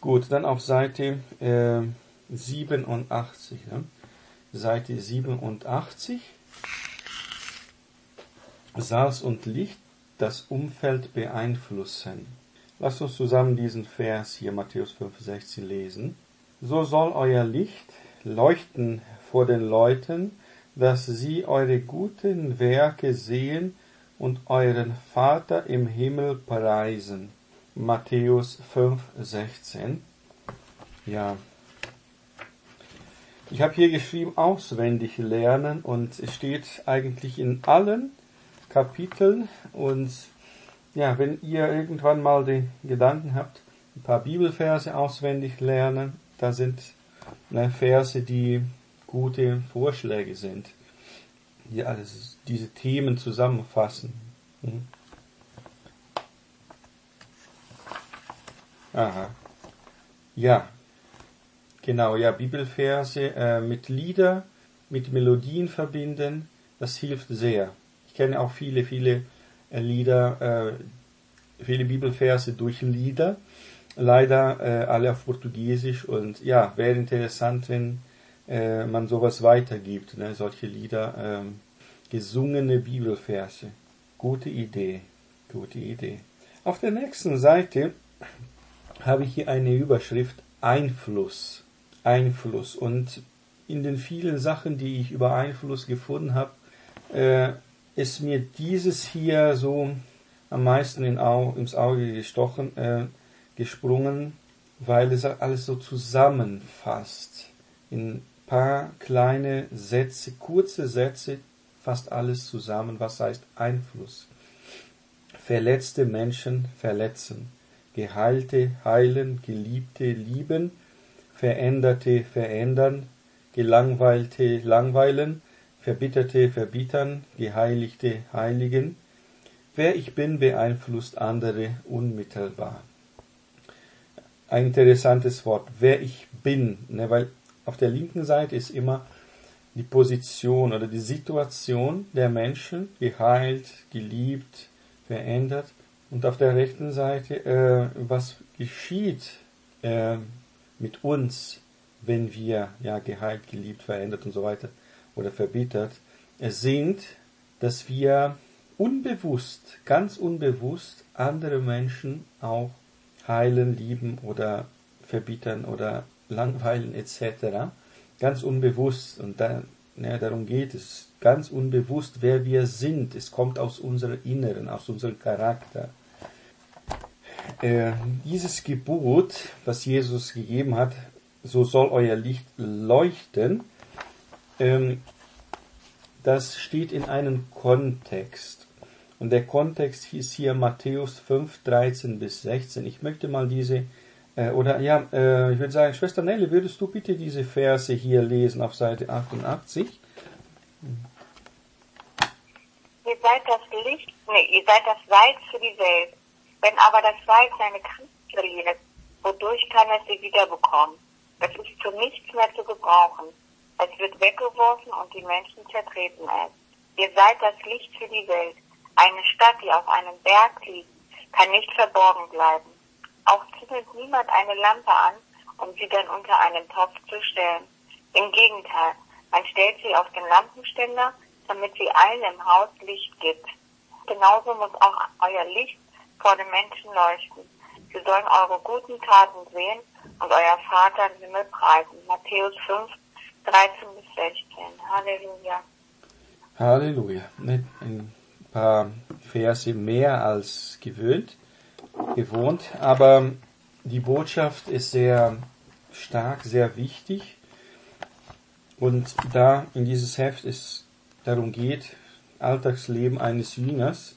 Gut, dann auf Seite 87. Ja? Seite 87. Salz und Licht das Umfeld beeinflussen. Lasst uns zusammen diesen Vers hier, Matthäus 5,16 lesen. So soll euer Licht leuchten vor den Leuten, dass sie eure guten Werke sehen und euren Vater im Himmel preisen. Matthäus 5,16. Ja. Ich habe hier geschrieben, auswendig lernen, und es steht eigentlich in allen Kapiteln. Und ja, wenn ihr irgendwann mal den Gedanken habt, ein paar Bibelverse auswendig lernen, da sind Verse, die gute Vorschläge sind, die alles diese Themen zusammenfassen. Aha. Ja, genau, ja, Bibelverse mit Lieder, mit Melodien verbinden, das hilft sehr. Ich kenne auch viele Lieder, viele Bibelverse durch Lieder, leider alle auf Portugiesisch, und ja, wäre interessant, wenn man sowas weitergibt, ne? Solche Lieder, gesungene Bibelverse. Gute Idee. Auf der nächsten Seite habe ich hier eine Überschrift Einfluss. Und in den vielen Sachen, die ich über Einfluss gefunden habe, ist mir dieses hier so am meisten ins Auge gesprungen, weil es alles so zusammenfasst. In paar kleine Sätze, kurze Sätze, fasst alles zusammen. Was heißt Einfluss? Verletzte Menschen verletzen, Geheilte heilen, Geliebte lieben, Veränderte verändern, Gelangweilte langweilen, Verbitterte verbittern, Geheiligte heiligen. Wer ich bin, beeinflusst andere unmittelbar. Ein interessantes Wort, wer ich bin, ne, weil auf der linken Seite ist immer die Position oder die Situation der Menschen, geheilt, geliebt, verändert. Und auf der rechten Seite, was geschieht mit uns, wenn wir geheilt, geliebt, verändert und so weiter oder verbittert sind, dass wir unbewusst, ganz unbewusst andere Menschen auch heilen, lieben oder verbittern oder langweilen etc. Ganz unbewusst, und darum geht es, ganz unbewusst, wer wir sind. Es kommt aus unserem Inneren, aus unserem Charakter. Dieses Gebot, was Jesus gegeben hat, so soll euer Licht leuchten, das steht in einem Kontext. Und der Kontext ist hier Matthäus 5, 13 bis 16. Ich möchte mal ich würde sagen, Schwester Nelle, würdest du bitte diese Verse hier lesen auf Seite 88? Ihr seid das Salz für die Welt. Wenn aber das Salz seine Kraft verliert, wodurch kann es sie wiederbekommen? Es ist zu nichts mehr zu gebrauchen. Es wird weggeworfen und die Menschen zertreten es. Ihr seid das Licht für die Welt. Eine Stadt, die auf einem Berg liegt, kann nicht verborgen bleiben. Auch zündet niemand eine Lampe an, um sie dann unter einen Topf zu stellen. Im Gegenteil, man stellt sie auf den Lampenständer, damit sie allen im Haus Licht gibt. Genauso muss auch euer Licht vor den Menschen leuchten. Sie sollen eure guten Taten sehen und euer Vater im Himmel preisen. Matthäus 5, 13 bis 16. Halleluja. Halleluja. Ein paar Verse mehr als gewohnt, aber die Botschaft ist sehr stark, sehr wichtig. Und da in dieses Heft es darum geht, Alltagsleben eines Jüngers,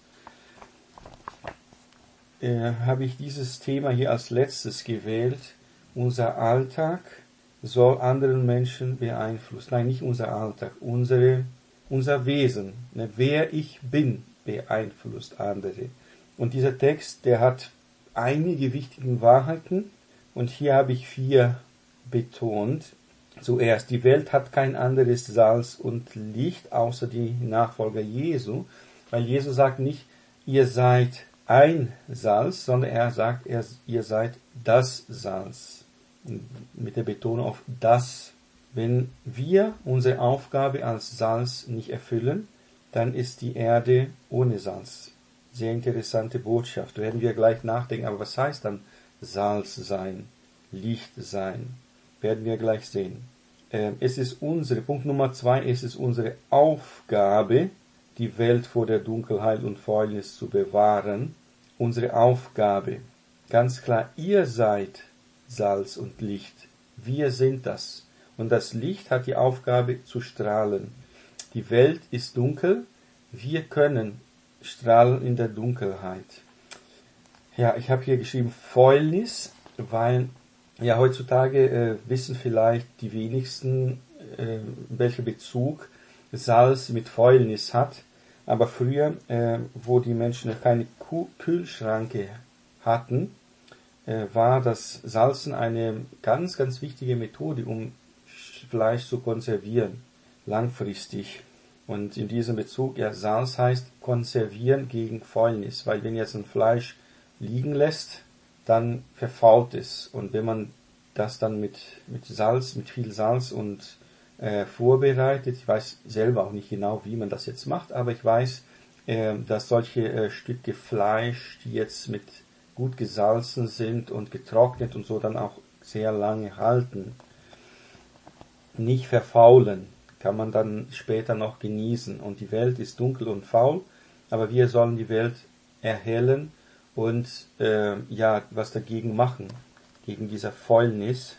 habe ich dieses Thema hier als letztes gewählt. Unser Alltag soll anderen Menschen beeinflussen. Nein, nicht unser Alltag, unser Wesen. Wer ich bin, beeinflusst andere. Und dieser Text, der hat einige wichtige Wahrheiten, und hier habe ich 4 betont. Zuerst, die Welt hat kein anderes Salz und Licht außer die Nachfolger Jesu, weil Jesus sagt nicht, ihr seid ein Salz, sondern er sagt, ihr seid das Salz. Mit der Betonung auf das. Wenn wir unsere Aufgabe als Salz nicht erfüllen, dann ist die Erde ohne Salz. Sehr interessante Botschaft. Werden wir gleich nachdenken. Aber was heißt dann Salz sein, Licht sein? Werden wir gleich sehen. Punkt Nummer 2, es ist unsere Aufgabe, die Welt vor der Dunkelheit und Fäulnis zu bewahren. Unsere Aufgabe. Ganz klar, ihr seid Salz und Licht. Wir sind das. Und das Licht hat die Aufgabe zu strahlen. Die Welt ist dunkel. Wir können strahlen in der Dunkelheit. Ja, ich habe hier geschrieben Fäulnis, weil ja heutzutage wissen vielleicht die wenigsten, welcher Bezug Salz mit Fäulnis hat. Aber früher, wo die Menschen keine Kühlschränke hatten, war das Salzen eine ganz, ganz wichtige Methode, um Fleisch zu konservieren, langfristig. Und in diesem Bezug, ja, Salz heißt konservieren gegen Fäulnis, weil wenn jetzt ein Fleisch liegen lässt, dann verfault es. Und wenn man das dann mit Salz, mit viel Salz und vorbereitet, ich weiß selber auch nicht genau, wie man das jetzt macht, aber ich weiß, dass solche Stücke Fleisch, die jetzt mit gut gesalzen sind und getrocknet und so, dann auch sehr lange halten, nicht verfaulen, kann man dann später noch genießen. Und die Welt ist dunkel und faul, aber wir sollen die Welt erhellen und was dagegen machen, gegen diese Fäulnis.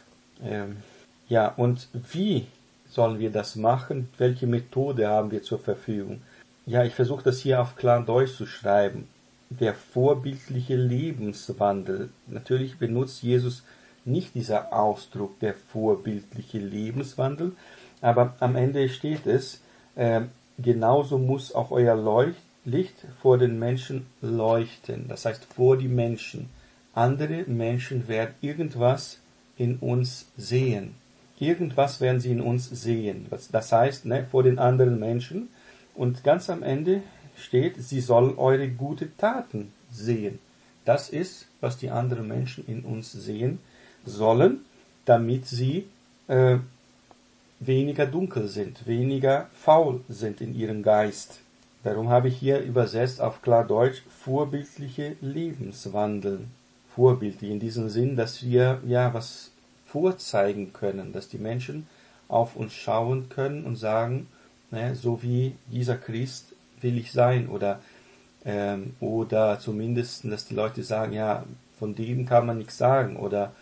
Und wie sollen wir das machen? Welche Methode haben wir zur Verfügung? Ja, ich versuche das hier auf klar Deutsch zu schreiben. Der vorbildliche Lebenswandel. Natürlich benutzt Jesus nicht dieser Ausdruck, der vorbildliche Lebenswandel, aber am Ende steht es, genauso muss auch euer Licht vor den Menschen leuchten. Das heißt, vor die Menschen. Andere Menschen werden irgendwas in uns sehen. Irgendwas werden sie in uns sehen. Das heißt, vor den anderen Menschen. Und ganz am Ende steht, sie sollen eure gute Taten sehen. Das ist, was die anderen Menschen in uns sehen sollen, damit sie weniger dunkel sind, weniger faul sind in ihrem Geist. Darum habe ich hier übersetzt auf klar Deutsch vorbildliche Lebenswandel. Vorbildlich in diesem Sinn, dass wir was vorzeigen können, dass die Menschen auf uns schauen können und sagen, so wie dieser Christ will ich sein, oder zumindest, dass die Leute sagen, ja, von dem kann man nichts sagen, oder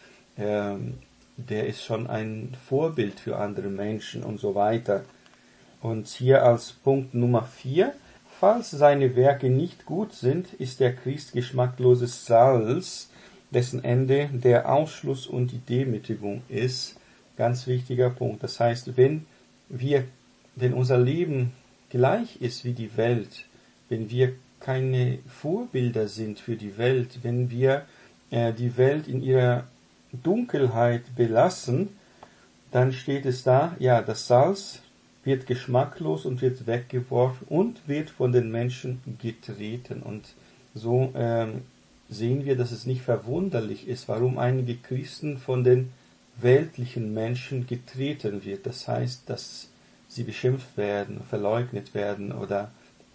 der ist schon ein Vorbild für andere Menschen und so weiter. Und hier als Punkt Nummer 4, falls seine Werke nicht gut sind, ist der Christ geschmackloses Salz, dessen Ende der Ausschluss und die Demütigung ist. Ganz wichtiger Punkt. Das heißt, wenn unser Leben gleich ist wie die Welt, wenn wir keine Vorbilder sind für die Welt, wenn wir die Welt in ihrer Dunkelheit belassen, dann steht es da, ja, das Salz wird geschmacklos und wird weggeworfen und wird von den Menschen getreten. Und so sehen wir, dass es nicht verwunderlich ist, warum einige Christen von den weltlichen Menschen getreten wird. Das heißt, dass sie beschimpft werden, verleugnet werden oder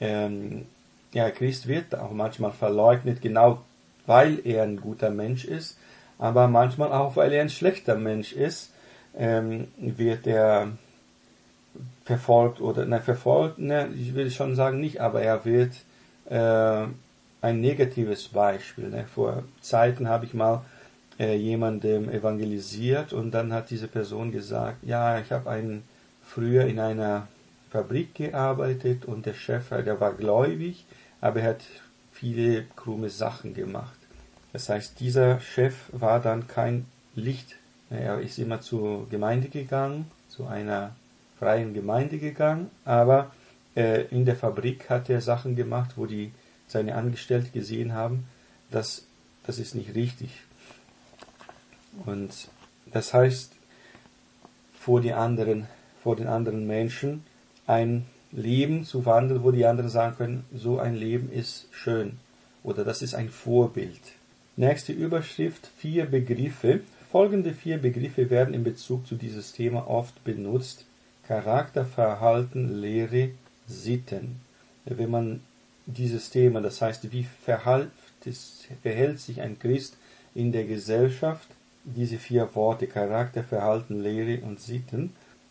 Christ wird auch manchmal verleugnet, genau weil er ein guter Mensch ist, aber manchmal auch, weil er ein schlechter Mensch ist, wird er verfolgt ich will schon sagen nicht, aber er wird ein negatives Beispiel. Vor Zeiten habe ich mal jemandem evangelisiert und dann hat diese Person gesagt, ja, ich habe früher in einer Fabrik gearbeitet und der Chef, der war gläubig, aber er hat viele krumme Sachen gemacht. Das heißt, dieser Chef war dann kein Licht. Er ist immer zur Gemeinde gegangen, zu einer freien Gemeinde gegangen, aber in der Fabrik hat er Sachen gemacht, wo seine Angestellten gesehen haben, das ist nicht richtig. Und das heißt, vor den anderen Menschen ein Leben zu wandeln, wo die anderen sagen können, so ein Leben ist schön. oder das ist ein Vorbild. Nächste Überschrift, 4 Begriffe. Folgende 4 Begriffe werden in Bezug zu dieses Thema oft benutzt. Charakter, Verhalten, Lehre, Sitten. Wenn man dieses Thema, das heißt, wie verhält sich ein Christ in der Gesellschaft, diese 4 Worte, Charakter, Verhalten, Lehre und Sitten,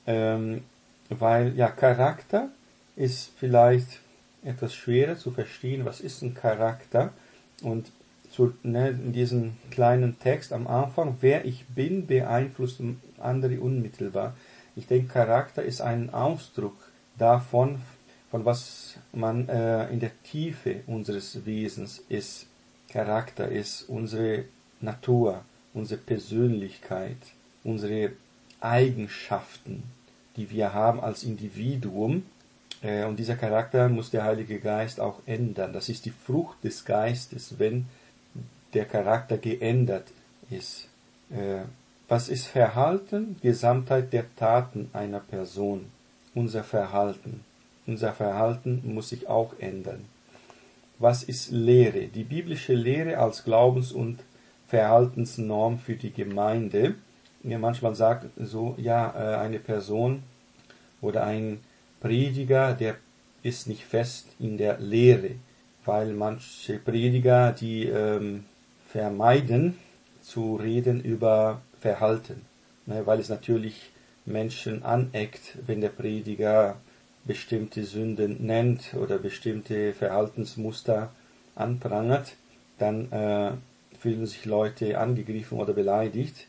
weil ja, Charakter ist vielleicht etwas schwerer zu verstehen, was ist ein Charakter, und in diesem kleinen Text am Anfang, wer ich bin, beeinflusst andere unmittelbar. Ich denke, Charakter ist ein Ausdruck davon, von was man in der Tiefe unseres Wesens ist. Charakter ist unsere Natur, unsere Persönlichkeit, unsere Eigenschaften, die wir haben als Individuum. Und dieser Charakter muss der Heilige Geist auch ändern. Das ist die Frucht des Geistes, wenn der Charakter geändert ist. Was ist Verhalten? Gesamtheit der Taten einer Person. Unser Verhalten. Unser Verhalten muss sich auch ändern. Was ist Lehre? Die biblische Lehre als Glaubens- und Verhaltensnorm für die Gemeinde. Ja, manchmal sagt so, ja, eine Person oder ein Prediger, der ist nicht fest in der Lehre, weil manche Prediger, die vermeiden zu reden über Verhalten, weil es natürlich Menschen aneckt, wenn der Prediger bestimmte Sünden nennt oder bestimmte Verhaltensmuster anprangert, dann fühlen sich Leute angegriffen oder beleidigt.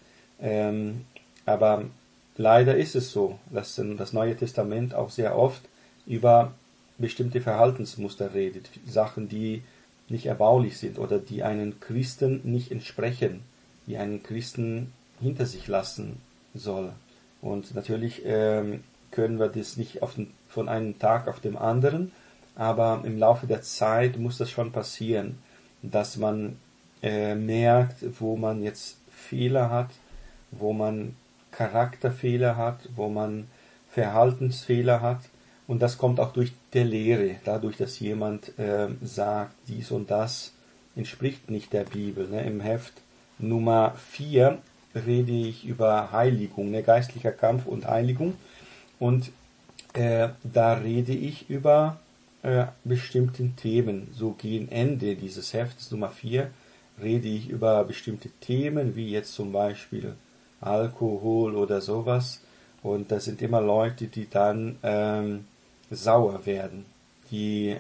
Aber leider ist es so, dass das Neue Testament auch sehr oft über bestimmte Verhaltensmuster redet, Sachen, die nicht erbaulich sind oder die einen Christen nicht entsprechen, die einen Christen hinter sich lassen soll. Und natürlich können wir das nicht von einem Tag auf den anderen, aber im Laufe der Zeit muss das schon passieren, dass man merkt, wo man jetzt Fehler hat, wo man Charakterfehler hat, wo man Verhaltensfehler hat. Und das kommt auch durch der Lehre, dadurch, dass jemand sagt, dies und das entspricht nicht der Bibel. Im Heft Nummer 4 rede ich über Heiligung, geistlicher Kampf und Heiligung. Und da rede ich über bestimmte Themen. So gegen Ende dieses Heftes Nummer 4 rede ich über bestimmte Themen, wie jetzt zum Beispiel Alkohol oder sowas. Und das sind immer Leute, die dann sauer werden, die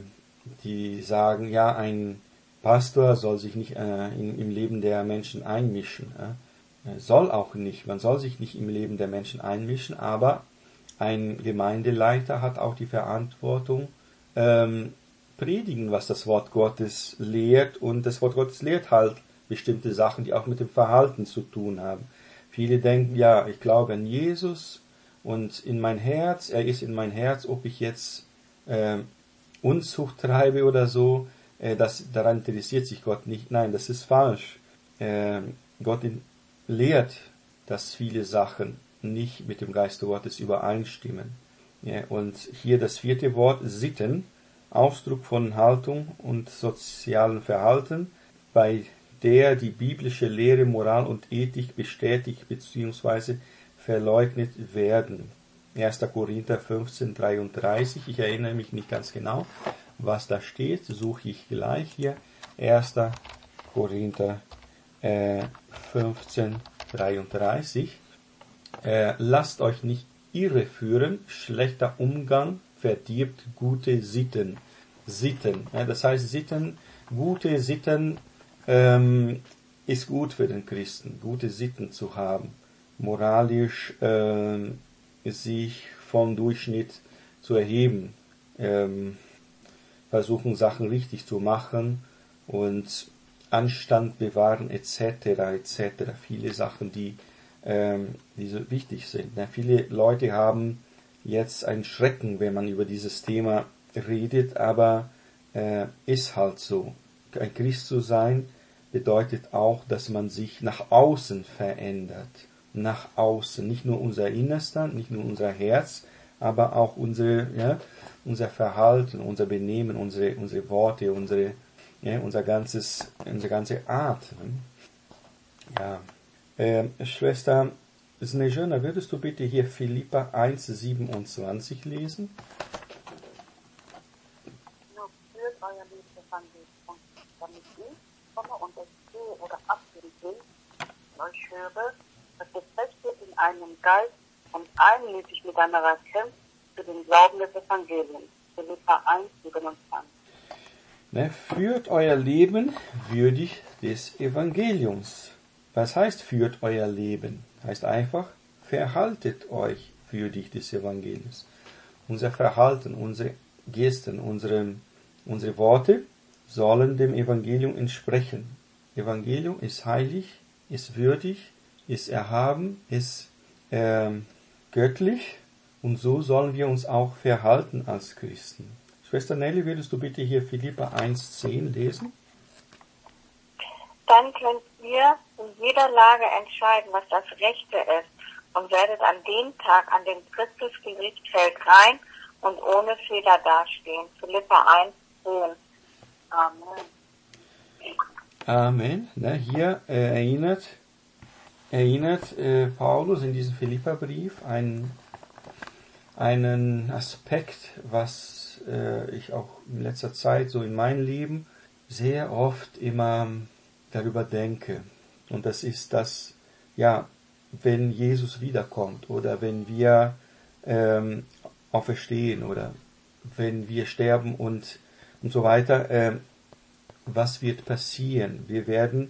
sagen, ja, ein Pastor soll sich nicht im Leben der Menschen einmischen. Soll auch nicht, man soll sich nicht im Leben der Menschen einmischen, aber ein Gemeindeleiter hat auch die Verantwortung, predigen, was das Wort Gottes lehrt, und das Wort Gottes lehrt halt bestimmte Sachen, die auch mit dem Verhalten zu tun haben. Viele denken, ja, ich glaube an Jesus und in mein Herz, er ist in mein Herz, ob ich jetzt Unzucht treibe oder so, daran interessiert sich Gott nicht. Nein, das ist falsch. Gott lehrt, dass viele Sachen nicht mit dem Geist Gottes übereinstimmen. Ja, und hier das 4. Wort, Sitten, Ausdruck von Haltung und sozialem Verhalten, bei der die biblische Lehre, Moral und Ethik bestätigt bzw. verleugnet werden. 1. Korinther 15,33, ich erinnere mich nicht ganz genau, was da steht, suche ich gleich hier. 1. Korinther 15,33. Lasst euch nicht irreführen, schlechter Umgang verdirbt gute Sitten. Sitten, das heißt Sitten, gute Sitten ist gut für den Christen, gute Sitten zu haben, moralisch sich vom Durchschnitt zu erheben, versuchen Sachen richtig zu machen und Anstand bewahren etc. etc. Viele Sachen, die so wichtig sind. Viele Leute haben jetzt einen Schrecken, wenn man über dieses Thema redet, aber ist halt so. Ein Christ zu sein bedeutet auch, dass man sich nach außen verändert. Nach außen, nicht nur unser Innerster, nicht nur unser Herz, aber auch unser Verhalten, unser Benehmen, unsere Worte, unsere ja, unsere ganze Art. Ja. Schwester Snejana, würdest du bitte hier Philipper 1,27 lesen? Nur führt euer Lebensevangelium, damit ich komme und es sehe oder abgeben will, euch höre, dass ihr festet in einem Geist und einmütig miteinander kämpft für den Glauben des Evangeliums. Philipper 1,27. Ne, führt euer Leben würdig des Evangeliums. Was heißt führt euer Leben? Heißt einfach, verhaltet euch würdig des Evangeliums. Unser Verhalten, unsere Gesten, unsere Worte sollen dem Evangelium entsprechen. Evangelium ist heilig, ist würdig, ist erhaben, ist göttlich, und so sollen wir uns auch verhalten als Christen. Schwester Nelly, würdest du bitte hier Philipper 1,10 lesen? Dann könnt ihr in jeder Lage entscheiden, was das Rechte ist, und werdet an dem Tag, an dem Christus Gericht fällt, rein und ohne Fehler dastehen. Philipper 1,10. Amen. Amen. Ne, hier erinnert Paulus in diesem Philipperbrief einen Aspekt, was ich auch in letzter Zeit so in meinem Leben sehr oft immer darüber denke. Und das ist das, ja, wenn Jesus wiederkommt oder wenn wir auferstehen oder wenn wir sterben und so weiter, was wird passieren? Wir werden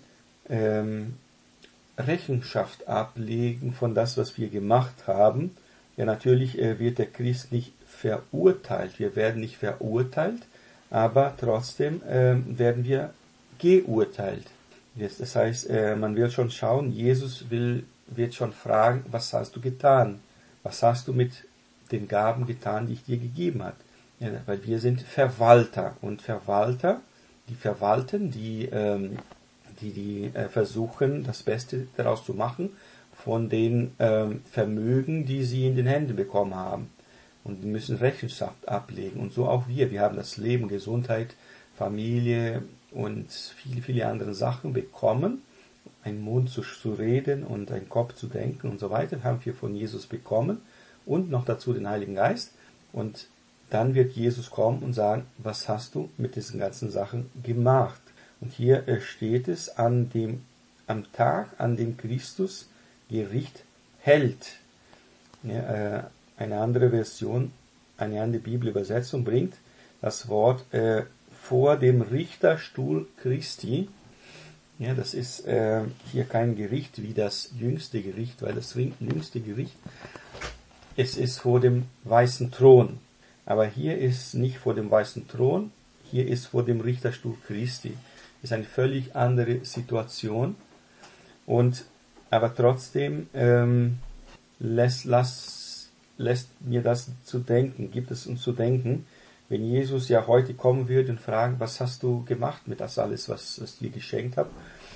Rechenschaft ablegen von das, was wir gemacht haben. Ja, natürlich wird der Christ nicht verurteilt. Wir werden nicht verurteilt, aber trotzdem werden wir geurteilt. Das heißt, man will schon schauen, Jesus wird schon fragen, was hast du getan? Was hast du mit den Gaben getan, die ich dir gegeben habe? Ja, weil wir sind Verwalter, und Verwalter, die verwalten, die versuchen, das Beste daraus zu machen von den Vermögen, die sie in den Händen bekommen haben. Und die müssen Rechenschaft ablegen. Und so auch wir. Wir haben das Leben, Gesundheit, Familie und viele, viele andere Sachen bekommen. Einen Mund zu reden und einen Kopf zu denken und so weiter, haben wir von Jesus bekommen. Und noch dazu den Heiligen Geist. Und dann wird Jesus kommen und sagen, was hast du mit diesen ganzen Sachen gemacht? Und hier steht es am Tag, an dem Christus Gericht hält. Ja, eine andere Version, eine andere Bibelübersetzung bringt das Wort vor dem Richterstuhl Christi. Ja, das ist hier kein Gericht wie das jüngste Gericht, weil das jüngste Gericht, es ist vor dem weißen Thron. Aber hier ist nicht vor dem weißen Thron, hier ist vor dem Richterstuhl Christi. Ist eine völlig andere Situation, aber trotzdem lässt mir das zu denken, gibt es uns zu denken, wenn Jesus ja heute kommen würde und fragen, was hast du gemacht mit das alles, was ich dir geschenkt habe,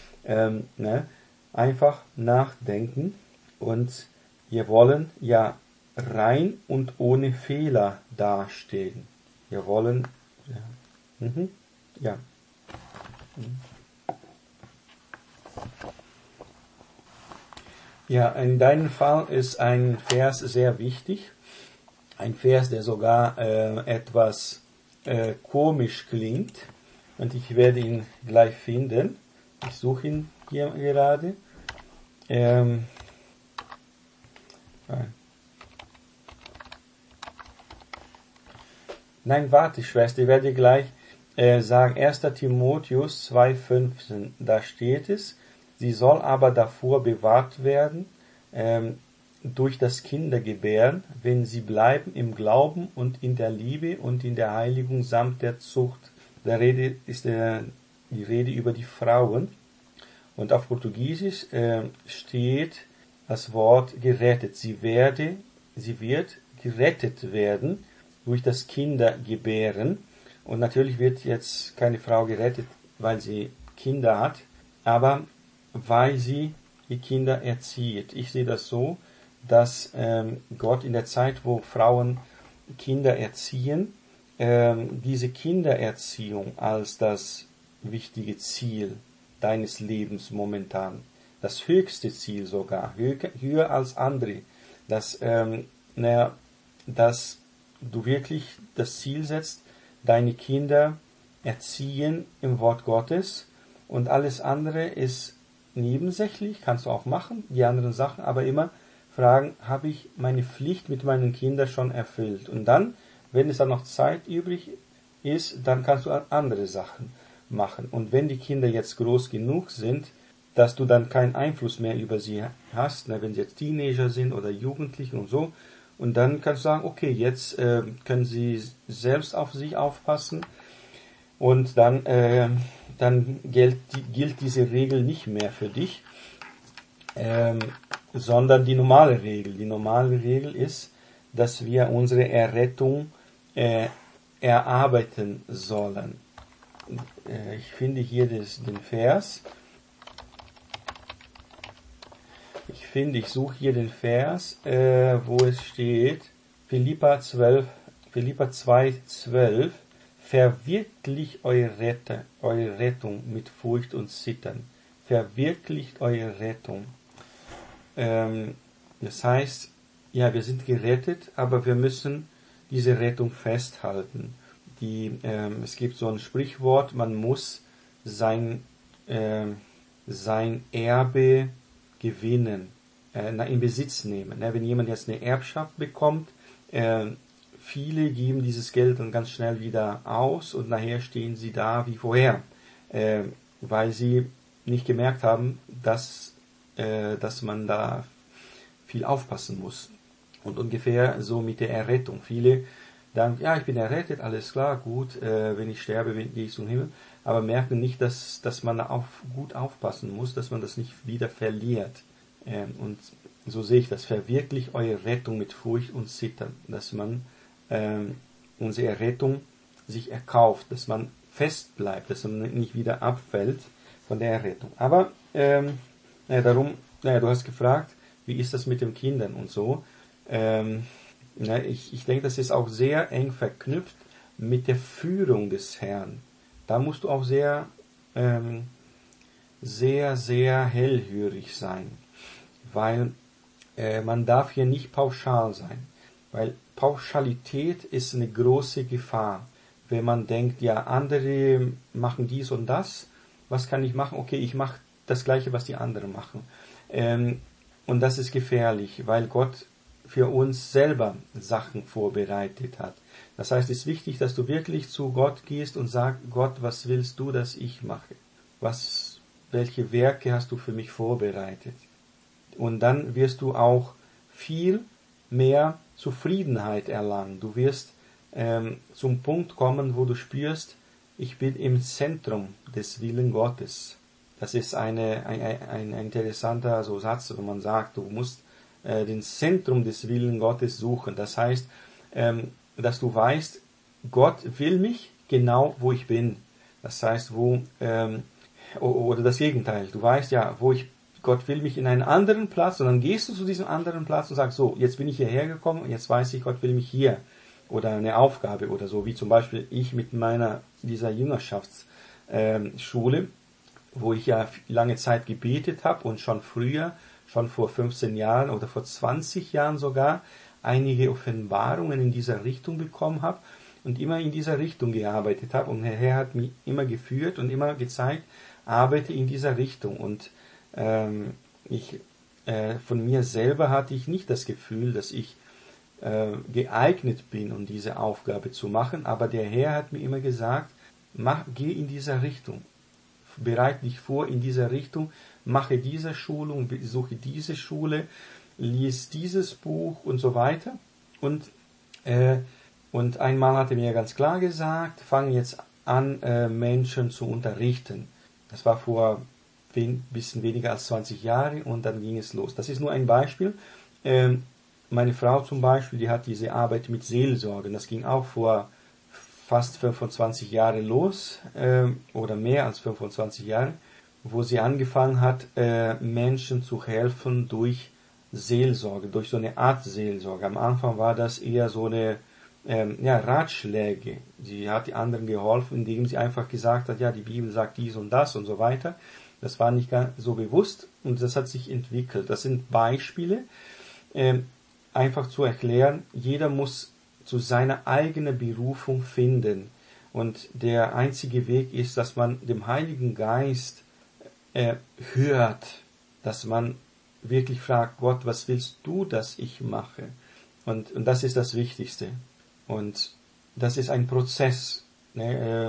einfach nachdenken, und wir wollen ja rein und ohne Fehler dastehen. Wir wollen, ja. Ja, in deinem Fall ist ein Vers sehr wichtig. Ein Vers, der sogar etwas komisch klingt. Und ich werde ihn gleich finden. Ich suche ihn hier gerade. Nein, warte, Schwester, ich werde gleich sagen, 1. Timotheus 2,15, da steht es, sie soll aber davor bewahrt werden, durch das Kindergebären, wenn sie bleiben im Glauben und in der Liebe und in der Heiligung samt der Zucht. Da ist die Rede über die Frauen. Und auf Portugiesisch steht das Wort gerettet. Sie wird gerettet werden durch das Kindergebären. Und natürlich wird jetzt keine Frau gerettet, weil sie Kinder hat, aber weil sie die Kinder erzieht. Ich sehe das so, dass Gott in der Zeit, wo Frauen Kinder erziehen, diese Kindererziehung als das wichtige Ziel deines Lebens momentan. Das höchste Ziel sogar, höher als andere. Dass du wirklich das Ziel setzt, deine Kinder erziehen im Wort Gottes und alles andere ist nebensächlich, kannst du auch machen, die anderen Sachen, aber immer fragen, habe ich meine Pflicht mit meinen Kindern schon erfüllt? Und dann, wenn es dann noch Zeit übrig ist, dann kannst du andere Sachen machen. Und wenn die Kinder jetzt groß genug sind, dass du dann keinen Einfluss mehr über sie hast, wenn sie jetzt Teenager sind oder Jugendliche und so, und dann kannst du sagen, okay, jetzt können sie selbst auf sich aufpassen und dann gilt diese Regel nicht mehr für dich, sondern die normale Regel. Die normale Regel ist, dass wir unsere Errettung erarbeiten sollen. Ich finde hier den Vers. Ich suche hier den Vers, wo es steht, Philipper 2,12, verwirklicht eure Rettung mit Furcht und Zittern. Verwirklicht eure Rettung. Das heißt, ja, wir sind gerettet, aber wir müssen diese Rettung festhalten. Es gibt so ein Sprichwort, man muss sein Erbe gewinnen, in Besitz nehmen. Wenn jemand jetzt eine Erbschaft bekommt, viele geben dieses Geld dann ganz schnell wieder aus und nachher stehen sie da wie vorher, weil sie nicht gemerkt haben, dass man da viel aufpassen muss. Und ungefähr so mit der Errettung. Viele sagen, ja, ich bin errettet, alles klar, gut, wenn ich sterbe, gehe ich zum Himmel, aber merken nicht, dass man da gut aufpassen muss, dass man das nicht wieder verliert. Und so sehe ich das. Verwirklicht eure Rettung mit Furcht und Zittern, dass man unsere Errettung sich erkauft, dass man fest bleibt, dass man nicht wieder abfällt von der Errettung. Aber du hast gefragt, wie ist das mit den Kindern und so. Ich denke, das ist auch sehr eng verknüpft mit der Führung des Herrn. Da musst du auch sehr, sehr hellhörig sein, weil man darf hier nicht pauschal sein, weil Pauschalität ist eine große Gefahr. Wenn man denkt, ja, andere machen dies und das, was kann ich machen? Okay, ich mache das Gleiche, was die anderen machen. Und das ist gefährlich, weil Gott für uns selber Sachen vorbereitet hat. Das heißt, es ist wichtig, dass du wirklich zu Gott gehst und sagst, Gott, was willst du, dass ich mache? Welche Werke hast du für mich vorbereitet? Und dann wirst du auch viel mehr Zufriedenheit erlangen. Du wirst zum Punkt kommen, wo du spürst, ich bin im Zentrum des Willen Gottes. Das ist ein interessanter Satz, wo man sagt, du musst den Zentrum des Willen Gottes suchen. Das heißt, dass du weißt, Gott will mich genau, wo ich bin. Das heißt, oder das Gegenteil. Du weißt ja, Gott will mich in einen anderen Platz, und dann gehst du zu diesem anderen Platz und sagst, so, jetzt bin ich hierher gekommen und jetzt weiß ich, Gott will mich hier. Oder eine Aufgabe oder so, wie zum Beispiel ich mit dieser Jüngerschaftsschule, wo ich ja lange Zeit gebetet habe und schon früher, schon vor 15 Jahren oder vor 20 Jahren sogar, einige Offenbarungen in dieser Richtung bekommen habe und immer in dieser Richtung gearbeitet habe. Und der Herr hat mich immer geführt und immer gezeigt, arbeite in dieser Richtung. Und von mir selber hatte ich nicht das Gefühl, dass ich geeignet bin, um diese Aufgabe zu machen, aber der Herr hat mir immer gesagt, geh in dieser Richtung, bereite dich vor in dieser Richtung, mache diese Schulung, besuche diese Schule, lies dieses Buch und so weiter. Und einmal hat er mir ganz klar gesagt, fang jetzt an, Menschen zu unterrichten. Das war vor ein bisschen weniger als 20 Jahren und dann ging es los. Das ist nur ein Beispiel. Meine Frau zum Beispiel, die hat diese Arbeit mit Seelsorge. Das ging auch vor fast 25 Jahren los, oder mehr als 25 Jahren, wo sie angefangen hat, Menschen zu helfen durch Seelsorge, durch so eine Art Seelsorge. Am Anfang war das eher so eine Ratschläge. Sie hat die anderen geholfen, indem sie einfach gesagt hat, ja, die Bibel sagt dies und das und so weiter. Das war nicht ganz so bewusst und das hat sich entwickelt. Das sind Beispiele, einfach zu erklären, jeder muss zu seiner eigenen Berufung finden. Und der einzige Weg ist, dass man dem Heiligen Geist hört, dass man wirklich fragt, Gott, was willst du, dass ich mache? Und das ist das Wichtigste. Und das ist ein Prozess. Ne?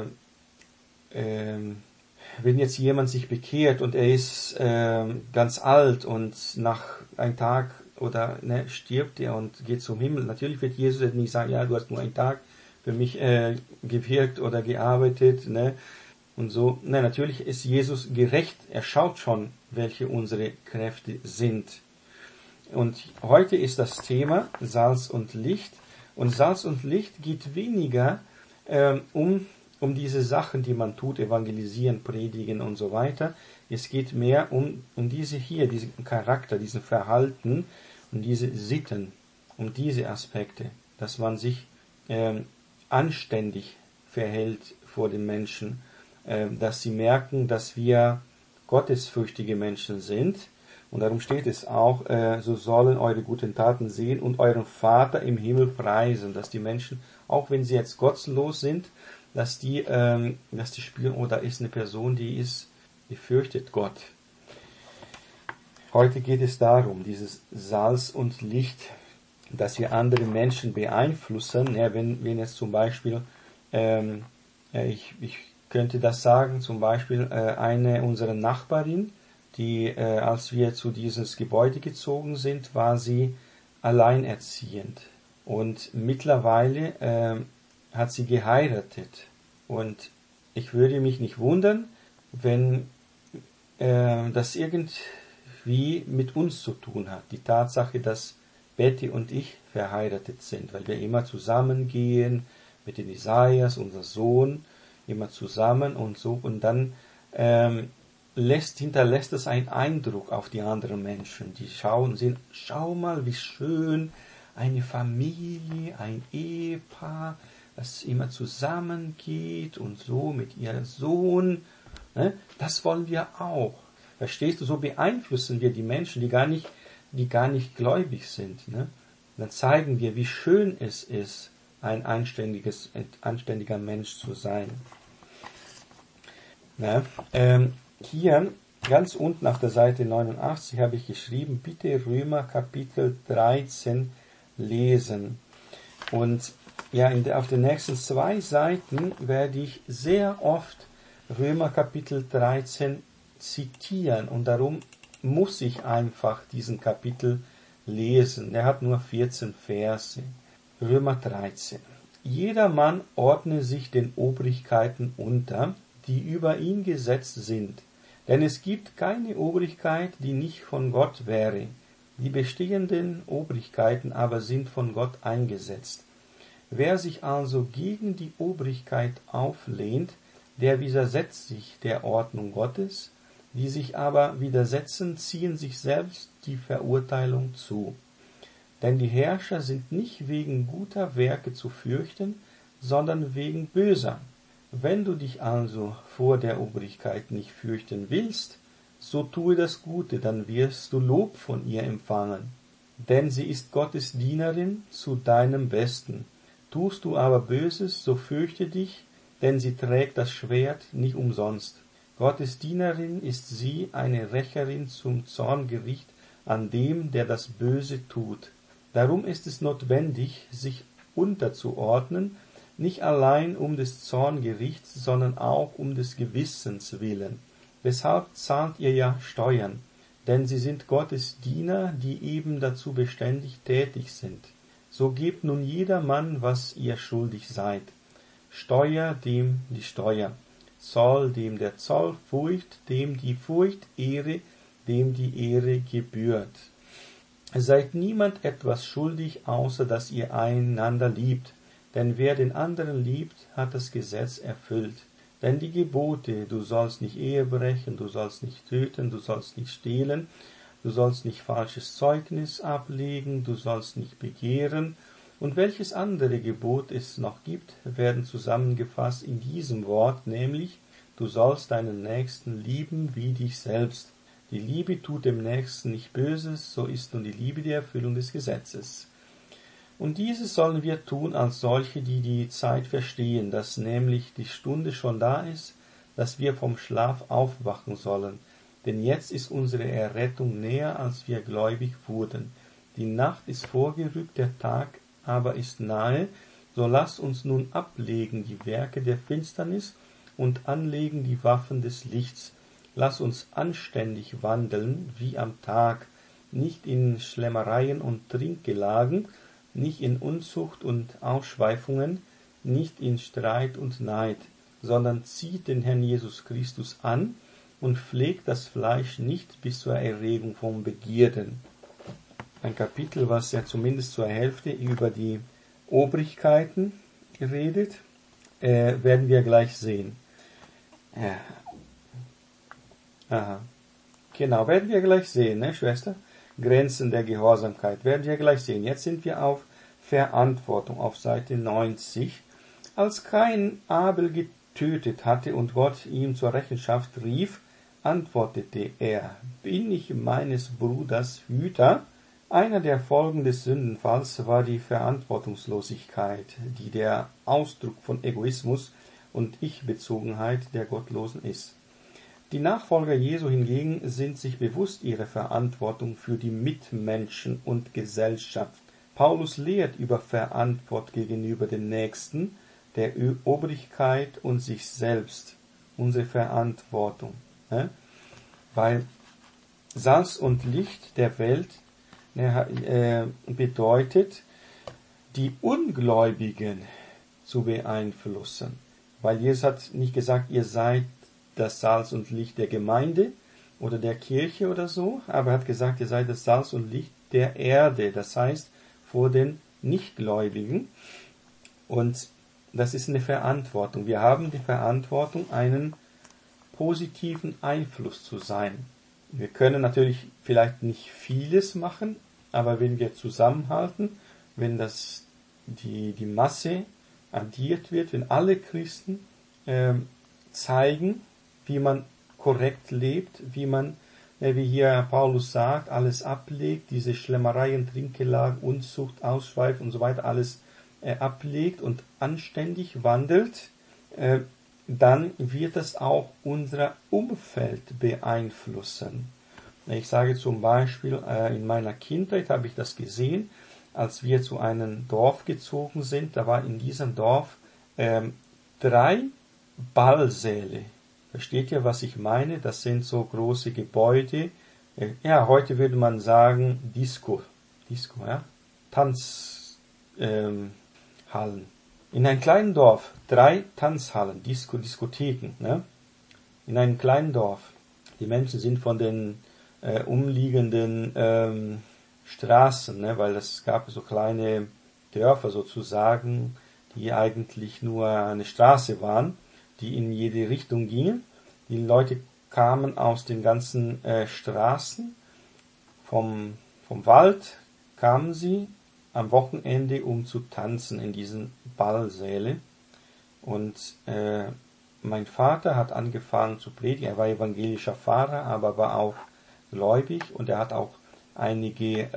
Wenn jetzt jemand sich bekehrt und er ist ganz alt und nach einem Tag oder stirbt er und geht zum Himmel, natürlich wird Jesus jetzt nicht sagen, ja, du hast nur einen Tag für mich gewirkt oder gearbeitet, ne? Und so. Nein, natürlich ist Jesus gerecht. Er schaut schon, welche unsere Kräfte sind. Und heute ist das Thema Salz und Licht. Und Salz und Licht geht weniger um diese Sachen, die man tut, evangelisieren, predigen und so weiter. Es geht mehr um diesen Charakter, diesen Verhalten und diese Sitten, um diese Aspekte, dass man sich anständig verhält vor den Menschen, dass sie merken, dass wir gottesfürchtige Menschen sind. Und darum steht es auch, so sollen eure guten Taten sehen und euren Vater im Himmel preisen, dass die Menschen, auch wenn sie jetzt gottlos sind, dass die spüren, oh, da ist eine Person, die fürchtet Gott. Heute geht es darum, dieses Salz und Licht, dass wir andere Menschen beeinflussen. Ja, wenn jetzt zum Beispiel, ich könnte das sagen, zum Beispiel eine unserer Nachbarin, die, als wir zu dieses Gebäude gezogen sind, war sie alleinerziehend. Und mittlerweile hat sie geheiratet. Und ich würde mich nicht wundern, wenn das irgendwie mit uns zu tun hat. Die Tatsache, dass Betty und ich verheiratet sind, weil wir immer zusammengehen mit den Isaias, unser Sohn, immer zusammen und so. Und dann hinterlässt es einen Eindruck auf die anderen Menschen. Die schauen und sehen, schau mal, wie schön eine Familie, ein Ehepaar, das immer zusammengeht und so mit ihrem Sohn. Ne? Das wollen wir auch. Verstehst du? So beeinflussen wir die Menschen, die gar nicht gläubig sind. Ne? Dann zeigen wir, wie schön es ist, ein anständiger Mensch zu sein. Ne? Hier ganz unten auf der Seite 89 habe ich geschrieben, bitte Römer Kapitel 13 lesen. Und ja, auf den nächsten 2 Seiten werde ich sehr oft Römer Kapitel 13 zitieren und darum muss ich einfach diesen Kapitel lesen. Er hat nur 14 Verse. Römer 13. Jedermann ordne sich den Obrigkeiten unter, die über ihn gesetzt sind. Denn es gibt keine Obrigkeit, die nicht von Gott wäre. Die bestehenden Obrigkeiten aber sind von Gott eingesetzt. Wer sich also gegen die Obrigkeit auflehnt, der widersetzt sich der Ordnung Gottes, die sich aber widersetzen, ziehen sich selbst die Verurteilung zu. Denn die Herrscher sind nicht wegen guter Werke zu fürchten, sondern wegen böser. Wenn du dich also vor der Obrigkeit nicht fürchten willst, so tue das Gute, dann wirst du Lob von ihr empfangen. Denn sie ist Gottes Dienerin zu deinem Besten. Tust du aber Böses, so fürchte dich, denn sie trägt das Schwert nicht umsonst. Gottes Dienerin ist sie, eine Rächerin zum Zorngericht an dem, der das Böse tut. Darum ist es notwendig, sich unterzuordnen, nicht allein um des Zorngerichts, sondern auch um des Gewissens willen. Weshalb zahlt ihr ja Steuern? Denn sie sind Gottes Diener, die eben dazu beständig tätig sind. So gebt nun jedermann, was ihr schuldig seid. Steuer dem die Steuer, Zoll dem der Zoll, Furcht dem die Furcht, Ehre dem die Ehre gebührt. Seid niemand etwas schuldig, außer dass ihr einander liebt. Denn wer den anderen liebt, hat das Gesetz erfüllt. Denn die Gebote, du sollst nicht Ehe brechen, du sollst nicht töten, du sollst nicht stehlen, du sollst nicht falsches Zeugnis ablegen, du sollst nicht begehren, Und welches andere Gebot es noch gibt, werden zusammengefasst in diesem Wort, nämlich, du sollst deinen Nächsten lieben wie dich selbst. Die Liebe tut dem Nächsten nicht Böses, so ist nun die Liebe die Erfüllung des Gesetzes. Und dieses sollen wir tun als solche, die die Zeit verstehen, dass nämlich die Stunde schon da ist, dass wir vom Schlaf aufwachen sollen. Denn jetzt ist unsere Errettung näher, als wir gläubig wurden. Die Nacht ist vorgerückt, der Tag aber ist nahe, so lasst uns nun ablegen die Werke der Finsternis und anlegen die Waffen des Lichts. Lass uns anständig wandeln, wie am Tag, nicht in Schlemmereien und Trinkgelagen, nicht in Unzucht und Ausschweifungen, nicht in Streit und Neid, sondern zieht den Herrn Jesus Christus an und pflegt das Fleisch nicht bis zur Erregung von Begierden. Ein Kapitel, was ja zumindest zur Hälfte über die Obrigkeiten redet, werden wir gleich sehen. Aha. Genau, werden wir gleich sehen, ne, Schwester? Grenzen der Gehorsamkeit werden wir gleich sehen. Jetzt sind wir auf Verantwortung, auf Seite 90. Als Kain Abel getötet hatte und Gott ihm zur Rechenschaft rief, antwortete er, bin ich meines Bruders Hüter? Einer der Folgen des Sündenfalls war die Verantwortungslosigkeit, die der Ausdruck von Egoismus und Ich-Bezogenheit der Gottlosen ist. Die Nachfolger Jesu hingegen sind sich bewusst ihrer Verantwortung für die Mitmenschen und Gesellschaft. Paulus lehrt über Verantwortung gegenüber den Nächsten, der Obrigkeit und sich selbst. Unsere Verantwortung. Weil Salz und Licht der Welt bedeutet, die Ungläubigen zu beeinflussen. Weil Jesus hat nicht gesagt, ihr seid das Salz und Licht der Gemeinde oder der Kirche oder so, aber er hat gesagt, ihr seid das Salz und Licht der Erde, das heißt vor den Nichtgläubigen. Und das ist eine Verantwortung. Wir haben die Verantwortung, einen positiven Einfluss zu sein. Wir können natürlich vielleicht nicht vieles machen, aber wenn wir zusammenhalten, wenn die Masse addiert wird, wenn alle Christen zeigen, wie man korrekt lebt, wie hier Paulus sagt, alles ablegt, diese Schlemmereien, Trinkgelagen, Unzucht, Ausschweif und so weiter, alles ablegt und anständig wandelt, dann wird das auch unser Umfeld beeinflussen. Ich sage zum Beispiel, in meiner Kindheit habe ich das gesehen, als wir zu einem Dorf gezogen sind, da war in diesem Dorf 3 Ballsäle. Versteht ihr, was ich meine? Das sind so große Gebäude. Ja, heute würde man sagen Disco, ja? Tanzhallen. In einem kleinen Dorf 3 Tanzhallen, Diskotheken, ne? In einem kleinen Dorf. Die Menschen sind von den umliegenden Straßen, ne? Weil es gab so kleine Dörfer sozusagen, die eigentlich nur eine Straße waren, die in jede Richtung gingen. Die Leute kamen aus den ganzen Straßen, vom Wald kamen sie am Wochenende, um zu tanzen in diesen Ballsäle. Und mein Vater hat angefangen zu predigen. Er war evangelischer Pfarrer, aber war auch gläubig. Und er hat auch einige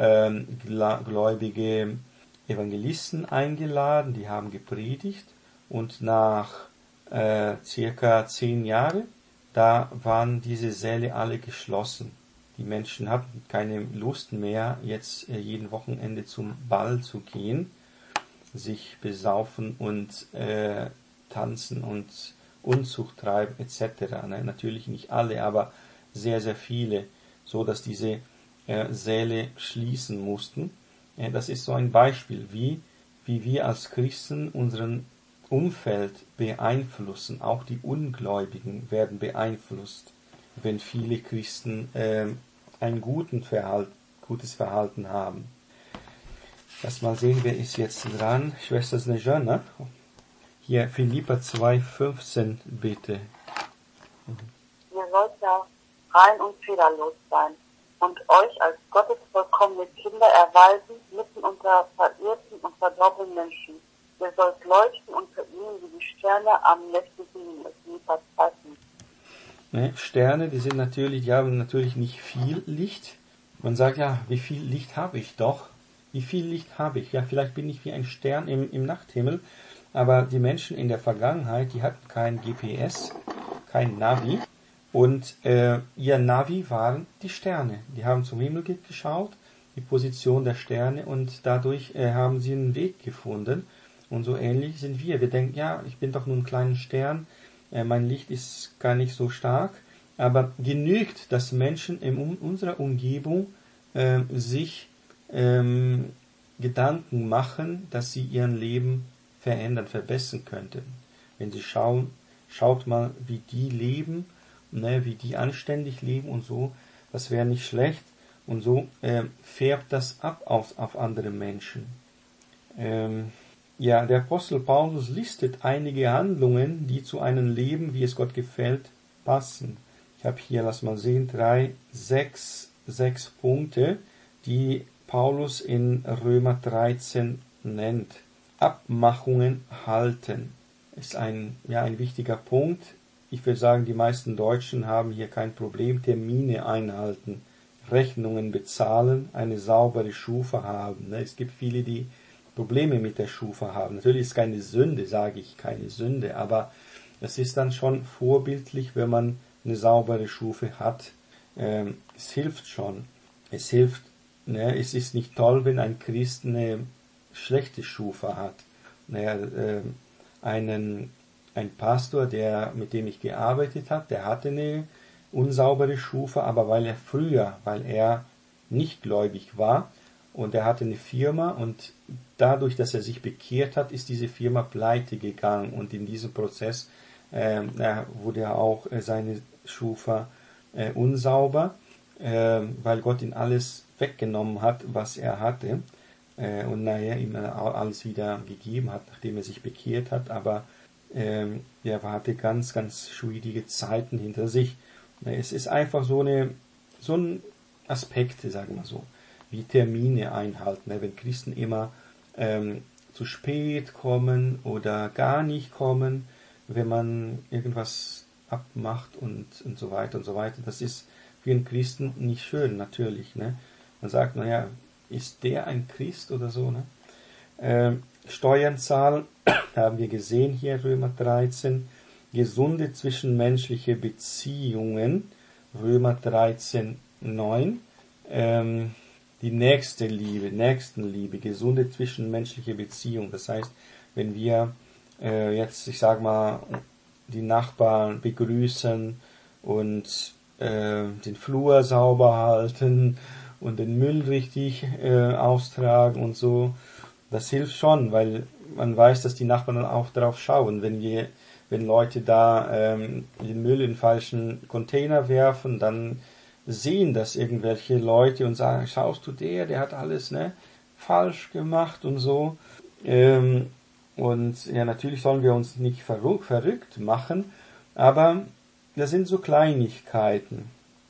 gläubige Evangelisten eingeladen, die haben gepredigt. Und nach circa 10 Jahre, da waren diese Säle alle geschlossen. Die Menschen hatten keine Lust mehr, jetzt jeden Wochenende zum Ball zu gehen, sich besaufen und tanzen und Unzucht treiben etc. Natürlich nicht alle, aber sehr, sehr viele, so dass diese Säle schließen mussten. Das ist so ein Beispiel, wie wir als Christen unseren Umfeld beeinflussen. Auch die Ungläubigen werden beeinflusst, wenn viele Christen ein gutes Verhalten haben. Lass mal sehen, wer ist jetzt dran. Schwester Snejana. Hier Philipper 2,15 bitte. Ihr sollt ja rein und fehlerlos sein und euch als Gottes vollkommene Kinder erweisen, mitten mitten unter verirrten und verdorbenen Menschen. Ihr sollt leuchten unter ihnen wie die Sterne am nächtlichen Himmel. Philipper 2. Ne? Sterne, die sind natürlich, die haben natürlich nicht viel Licht. Man sagt ja, wie viel Licht habe ich doch? Wie viel Licht habe ich? Ja, vielleicht bin ich wie ein Stern im Nachthimmel, aber die Menschen in der Vergangenheit, die hatten kein GPS, kein Navi und ihr Navi waren die Sterne. Die haben zum Himmel geschaut, die Position der Sterne und dadurch haben sie einen Weg gefunden. Und so ähnlich sind wir. Wir denken, ja, ich bin doch nur ein kleiner Stern, mein Licht ist gar nicht so stark, aber genügt, dass Menschen in unserer Umgebung sich Gedanken machen, dass sie ihr Leben verändern, verbessern könnten. Wenn sie schaut mal, wie die leben, ne, wie die anständig leben und so, das wäre nicht schlecht. Und so färbt das ab auf andere Menschen. Ja, der Apostel Paulus listet einige Handlungen, die zu einem Leben, wie es Gott gefällt, passen. Ich habe hier, lass mal sehen, sechs Punkte, die Paulus in Römer 13 nennt. Abmachungen halten ist ein wichtiger Punkt. Ich würde sagen, die meisten Deutschen haben hier kein Problem. Termine einhalten, Rechnungen bezahlen, eine saubere Schufa haben. Es gibt viele, die Probleme mit der Schufa haben. Natürlich ist es keine Sünde, sage ich, keine Sünde, aber es ist dann schon vorbildlich, wenn man eine saubere Schufa hat. Es hilft schon. Es hilft, ne? Es ist nicht toll, wenn ein Christ eine schlechte Schufa hat. Ein Pastor, mit dem ich gearbeitet habe, der hatte eine unsaubere Schufa, aber weil er nicht gläubig war, und er hatte eine Firma und dadurch, dass er sich bekehrt hat, ist diese Firma pleite gegangen und in diesem Prozess wurde auch seine Schufa unsauber, weil Gott ihm alles weggenommen hat, was er hatte und nachher ihm alles wieder gegeben hat, nachdem er sich bekehrt hat, aber er hatte ganz, ganz schwierige Zeiten hinter sich. Es ist einfach so ein Aspekt, sagen wir so, wie Termine einhalten. Wenn Christen immer zu spät kommen oder gar nicht kommen, wenn man irgendwas abmacht und so weiter und so weiter, das ist für einen Christen nicht schön, natürlich. Ne? Man sagt, naja, ist der ein Christ oder so? Ne? Steuern zahlen, haben wir gesehen hier, Römer 13. Gesunde zwischenmenschliche Beziehungen, Römer 13, 9. Die Nächstenliebe, gesunde zwischenmenschliche Beziehung. Das heißt, wenn wir jetzt, ich sag mal, die Nachbarn begrüßen und den Flur sauber halten und den Müll richtig austragen und so, das hilft schon, weil man weiß, dass die Nachbarn dann auch darauf schauen. Wenn Leute da den Müll in den falschen Container werfen, dann sehen das irgendwelche Leute und sagen, schaust du, der hat alles falsch gemacht und so. Und ja, natürlich sollen wir uns nicht verrückt machen, aber das sind so Kleinigkeiten.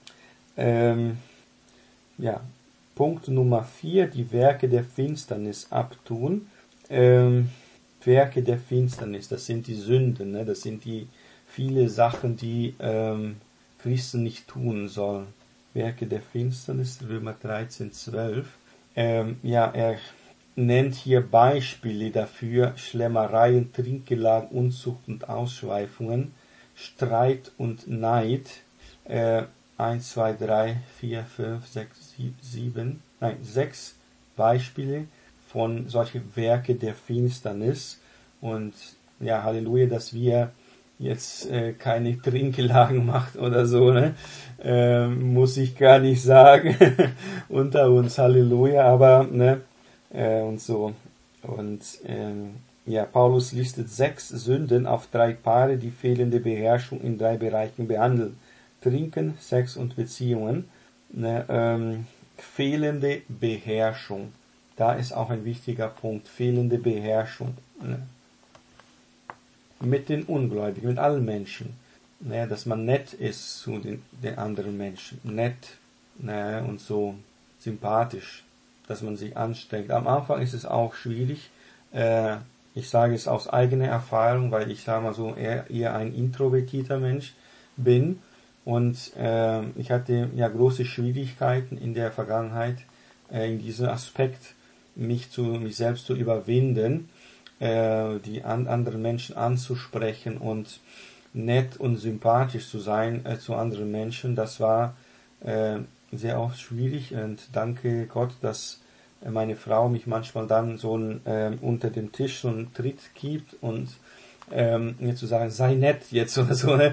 Punkt Nummer 4, die Werke der Finsternis abtun. Werke der Finsternis, das sind die Sünden, ne? Das sind die viele Sachen, die Christen nicht tun sollen. Werke der Finsternis, Römer 13, 12. Er nennt hier Beispiele dafür: Schlemmereien, Trinkgelagen, Unzucht und Ausschweifungen, Streit und Neid. 1, 2, 3, 4, 5, 6, 6 Beispiele von solchen Werke der Finsternis. Und ja, Halleluja, dass wir jetzt keine Trinkgelagen macht oder so, ne? Muss ich gar nicht sagen. Unter uns, Halleluja, aber ne? Und so. Und Paulus listet 6 Sünden auf 3 Paare, die fehlende Beherrschung in 3 Bereichen behandeln. Trinken, Sex und Beziehungen. Ne? Fehlende Beherrschung. Da ist auch ein wichtiger Punkt. Fehlende Beherrschung. Ne? Mit den Ungläubigen, mit allen Menschen. Ne? Dass man nett ist zu den anderen Menschen. Nett, ne? Und so sympathisch. dass man sich anstrengt. Am Anfang ist es auch schwierig. Ich sage es aus eigener Erfahrung, weil ich sage mal so eher ein introvertierter Mensch bin. Und ich hatte ja große Schwierigkeiten in der Vergangenheit, in diesem Aspekt mich selbst zu überwinden, die anderen Menschen anzusprechen und nett und sympathisch zu sein zu anderen Menschen. Das war sehr oft schwierig, und danke Gott, dass meine Frau mich manchmal dann so unter dem Tisch so einen Tritt gibt und mir zu sagen, sei nett jetzt oder so, ne?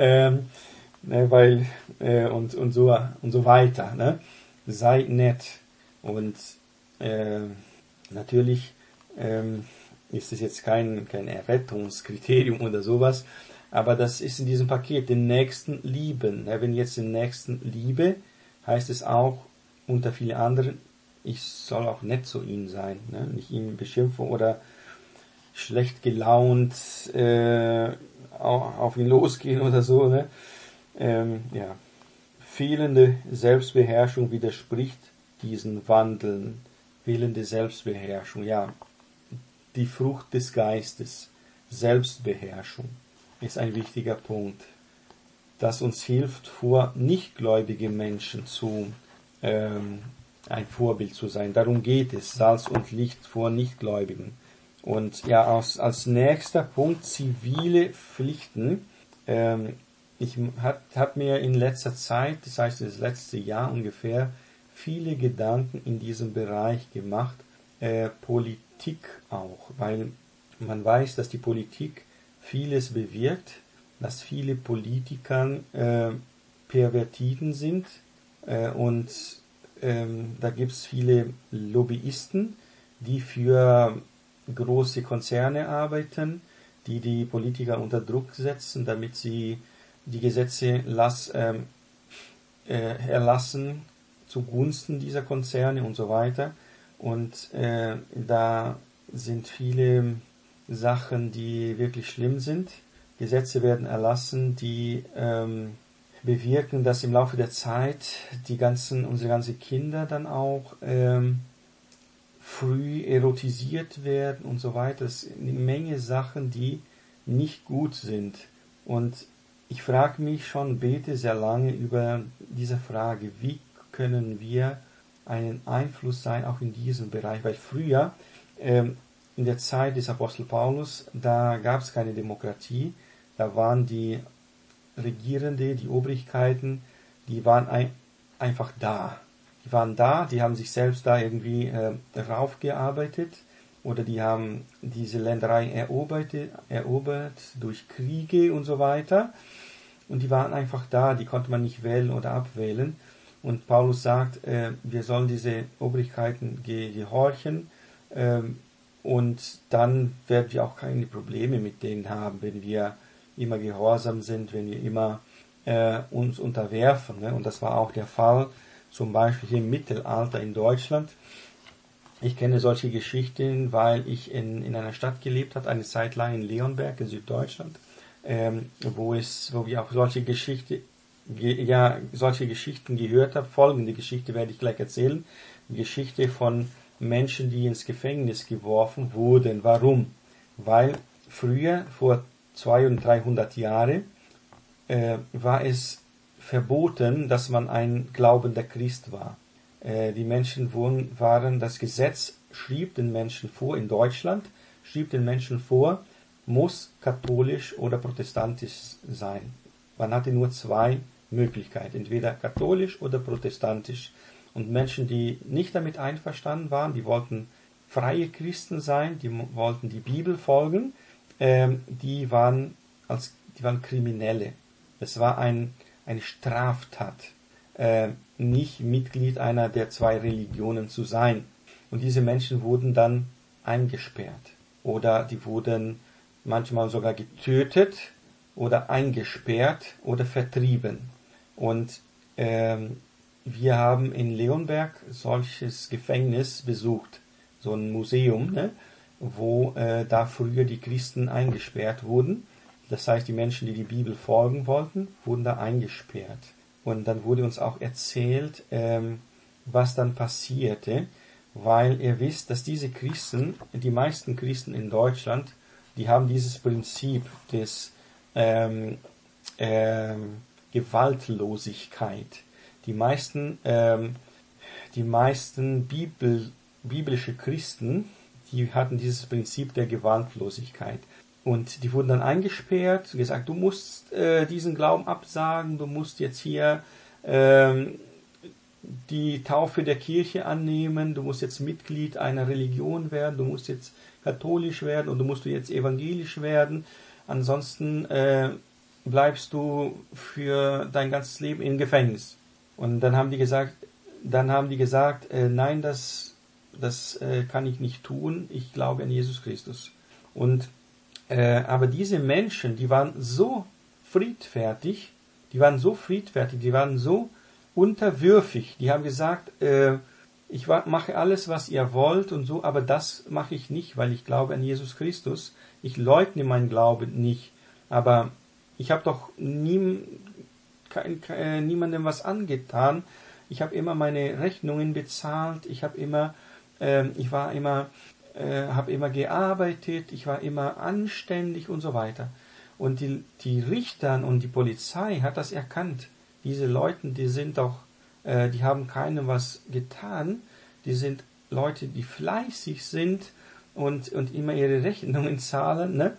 Weil und so weiter, ne? Sei nett. Und natürlich ist es jetzt kein Errettungskriterium oder sowas, aber das ist in diesem Paket, den Nächsten lieben. Ja, wenn ich jetzt den Nächsten liebe, heißt es auch unter viele anderen, ich soll auch nett zu ihm sein, ne? Nicht ihn beschimpfen oder schlecht gelaunt auf ihn losgehen oder so. Ne? Ja. Fehlende Selbstbeherrschung widerspricht diesen Wandeln. Fehlende Selbstbeherrschung, ja. Die Frucht des Geistes, Selbstbeherrschung, ist ein wichtiger Punkt, das uns hilft, vor nichtgläubigen Menschen ein Vorbild zu sein. Darum geht es, Salz und Licht vor Nichtgläubigen. Und ja, als nächster Punkt zivile Pflichten. Ich hab mir in letzter Zeit, das heißt das letzte Jahr ungefähr, viele Gedanken in diesem Bereich gemacht. Politik auch, weil man weiß, dass die Politik vieles bewirkt, dass viele Politiker Pervertiden sind und da gibt's viele Lobbyisten, die für große Konzerne arbeiten, die Politiker unter Druck setzen, damit sie die Gesetze erlassen zugunsten dieser Konzerne und so weiter. Und da sind viele Sachen, die wirklich schlimm sind. Gesetze werden erlassen, die bewirken, dass im Laufe der Zeit unsere ganzen Kinder dann auch früh erotisiert werden und so weiter. Es ist eine Menge Sachen, die nicht gut sind. Und ich frage mich schon, bete sehr lange über diese Frage, wie können wir einen Einfluss sein, auch in diesem Bereich. Weil früher, in der Zeit des Apostel Paulus, da gab es keine Demokratie, da waren die Regierende, die Obrigkeiten, die waren einfach da. Die waren da, die haben sich selbst da irgendwie raufgearbeitet oder die haben diese Länderei erobert durch Kriege und so weiter. Und die waren einfach da, die konnte man nicht wählen oder abwählen. Und Paulus sagt, wir sollen diese Obrigkeiten gehorchen und dann werden wir auch keine Probleme mit denen haben, wenn wir immer gehorsam sind, wenn wir immer uns unterwerfen. Ne? Und das war auch der Fall, zum Beispiel im Mittelalter in Deutschland. Ich kenne solche Geschichten, weil ich in einer Stadt gelebt habe, eine Zeit lang in Leonberg in Süddeutschland, wo wir auch solche Geschichten gehört haben. Folgende Geschichte werde ich gleich erzählen. Die Geschichte von Menschen, die ins Gefängnis geworfen wurden. Warum? Weil früher, vor 200 und 300 Jahren, war es verboten, dass man ein glaubender Christ war. Die Menschen das Gesetz schrieb den Menschen vor, in Deutschland, schrieb den Menschen vor, muss katholisch oder protestantisch sein. Man hatte nur zwei Möglichkeiten, entweder katholisch oder protestantisch. Und Menschen, die nicht damit einverstanden waren, die wollten freie Christen sein, die wollten die Bibel folgen, die waren Kriminelle. Es war eine Straftat, nicht Mitglied einer der zwei Religionen zu sein. Und diese Menschen wurden dann eingesperrt oder die wurden manchmal sogar getötet oder eingesperrt oder vertrieben. Und wir haben in Leonberg solches Gefängnis besucht, so ein Museum, ne, wo da früher die Christen eingesperrt wurden. Das heißt, die Menschen, die die Bibel folgen wollten, wurden da eingesperrt. Und dann wurde uns auch erzählt, was dann passierte. weil ihr wisst, dass diese Christen, die meisten Christen in Deutschland, die haben dieses Prinzip des Gewaltlosigkeit. Die meisten biblische Christen, die hatten dieses Prinzip der Gewaltlosigkeit. Und die wurden dann eingesperrt, gesagt, du musst diesen Glauben absagen, du musst jetzt hier die Taufe der Kirche annehmen, du musst jetzt Mitglied einer Religion werden, du musst jetzt katholisch werden und du musst jetzt evangelisch werden, ansonsten bleibst du für dein ganzes Leben im Gefängnis. Und dann haben die gesagt, nein, das kann ich nicht tun, ich glaube an Jesus Christus. Und aber diese Menschen, die waren so friedfertig, die waren so unterwürfig, die haben gesagt, ich mache alles, was ihr wollt und so, aber das mache ich nicht, weil ich glaube an Jesus Christus. Ich leugne meinen Glauben nicht, aber ich habe doch niemandem was angetan. Ich habe immer meine Rechnungen bezahlt. Habe immer gearbeitet. Ich war immer anständig und so weiter. Und die Richter und die Polizei hat das erkannt. Diese Leute, die haben keinem was getan. Die sind Leute, die fleißig sind und immer ihre Rechnungen zahlen. Ne?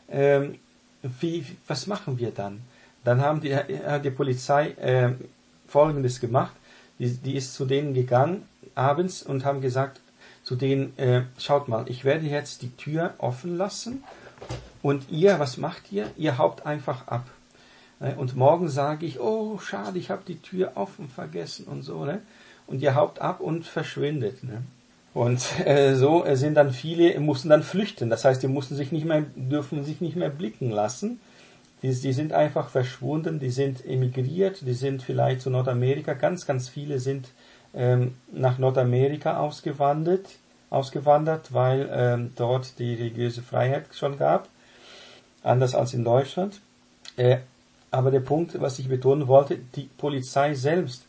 Was machen wir dann? Dann hat die Polizei Folgendes gemacht. Die ist zu denen gegangen abends und haben gesagt zu denen, schaut mal, ich werde jetzt die Tür offen lassen und ihr, was macht ihr? Ihr haut einfach ab. Und morgen sage ich, oh schade, ich habe die Tür offen vergessen und so. Ne? Und ihr haut ab und verschwindet. Ne? Und so sind dann viele, mussten dann flüchten. Das heißt, die dürfen sich nicht mehr blicken lassen. Die sind einfach verschwunden, die sind emigriert, die sind vielleicht zu Nordamerika. Ganz, ganz viele sind nach Nordamerika ausgewandert, weil dort die religiöse Freiheit schon gab. Anders als in Deutschland. Aber der Punkt, was ich betonen wollte, die Polizei selbst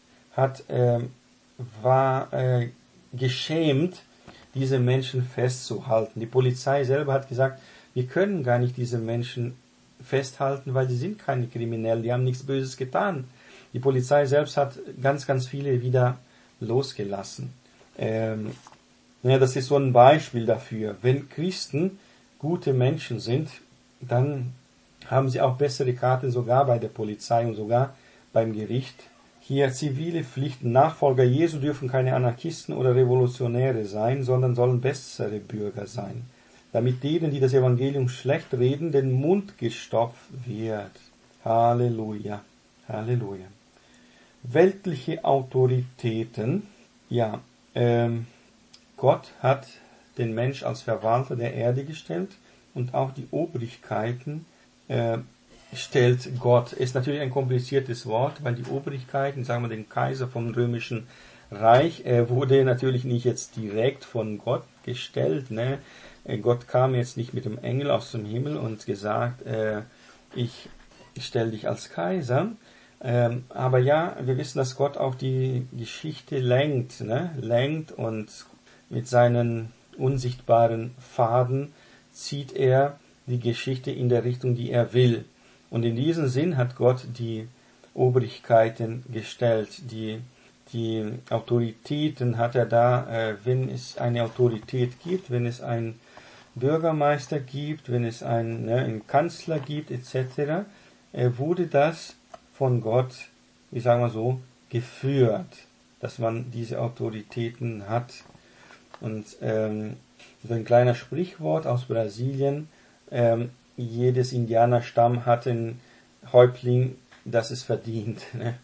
war geschämt, diese Menschen festzuhalten. Die Polizei selber hat gesagt, wir können gar nicht diese Menschen festhalten, weil die sind keine Kriminellen, die haben nichts Böses getan. Die Polizei selbst hat ganz, ganz viele wieder losgelassen. Das ist so ein Beispiel dafür. Wenn Christen gute Menschen sind, dann haben sie auch bessere Karten sogar bei der Polizei und sogar beim Gericht. Hier zivile Pflichten. Nachfolger Jesu dürfen keine Anarchisten oder Revolutionäre sein, sondern sollen bessere Bürger sein, damit denen, die das Evangelium schlecht reden, den Mund gestopft wird. Halleluja, Halleluja. Weltliche Autoritäten. Ja, Gott hat den Mensch als Verwalter der Erde gestellt und auch die Obrigkeiten stellt Gott. Ist natürlich ein kompliziertes Wort, weil die Obrigkeiten, sagen wir den Kaiser vom Römischen Reich, wurde natürlich nicht jetzt direkt von Gott gestellt. Ne? Gott kam jetzt nicht mit dem Engel aus dem Himmel und gesagt, ich stelle dich als Kaiser. Aber ja, wir wissen, dass Gott auch die Geschichte lenkt, ne? Lenkt und mit seinen unsichtbaren Faden zieht er die Geschichte in der Richtung, die er will. Und in diesem Sinn hat Gott die Obrigkeiten gestellt, die Autoritäten hat er da, wenn es eine Autorität gibt, wenn es einen Bürgermeister gibt, wenn es einen Kanzler gibt, etc., wurde das von Gott, ich sage mal so, geführt, dass man diese Autoritäten hat. Und so ein kleiner Sprichwort aus Brasilien, jedes Indianerstamm hat einen Häuptling, das es verdient. Ne?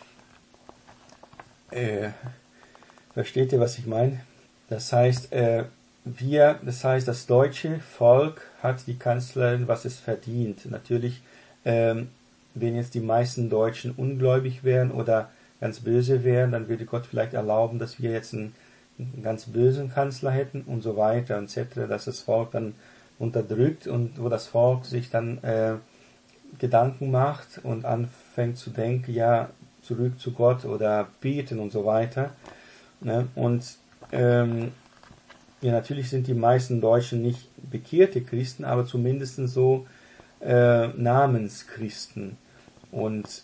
Versteht ihr, was ich meine? Das heißt, das deutsche Volk hat die Kanzlerin, was es verdient. Natürlich, wenn jetzt die meisten Deutschen ungläubig wären oder ganz böse wären, dann würde Gott vielleicht erlauben, dass wir jetzt einen ganz bösen Kanzler hätten und so weiter und etc., dass das Volk dann unterdrückt und wo das Volk sich dann Gedanken macht und anfängt zu denken, ja, zurück zu Gott oder beten und so weiter. Ne? Und ja, natürlich sind die meisten Deutschen nicht bekehrte Christen, aber zumindest so Namenschristen. Und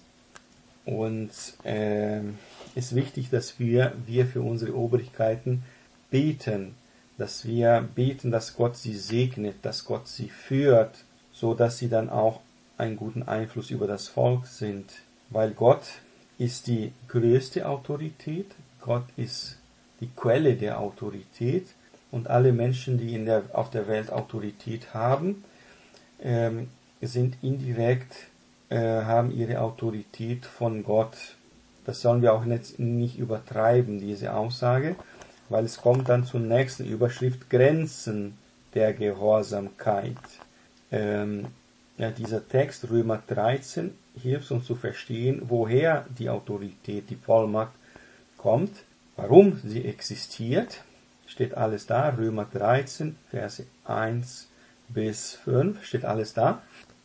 ist wichtig, dass wir für unsere Obrigkeiten beten, dass wir beten, dass Gott sie segnet, dass Gott sie führt, so dass sie dann auch einen guten Einfluss über das Volk sind. Weil Gott ist die größte Autorität, Gott ist die Quelle der Autorität und alle Menschen, die auf der Welt Autorität haben, sind indirekt, haben ihre Autorität von Gott. Das sollen wir auch nicht übertreiben, diese Aussage, weil es kommt dann zur nächsten Überschrift, Grenzen der Gehorsamkeit. Ja, dieser Text, Römer 13, hilft uns zu verstehen, woher die Autorität, die Vollmacht kommt, warum sie existiert. Steht alles da, Römer 13, Verse 1 bis 5, steht alles da.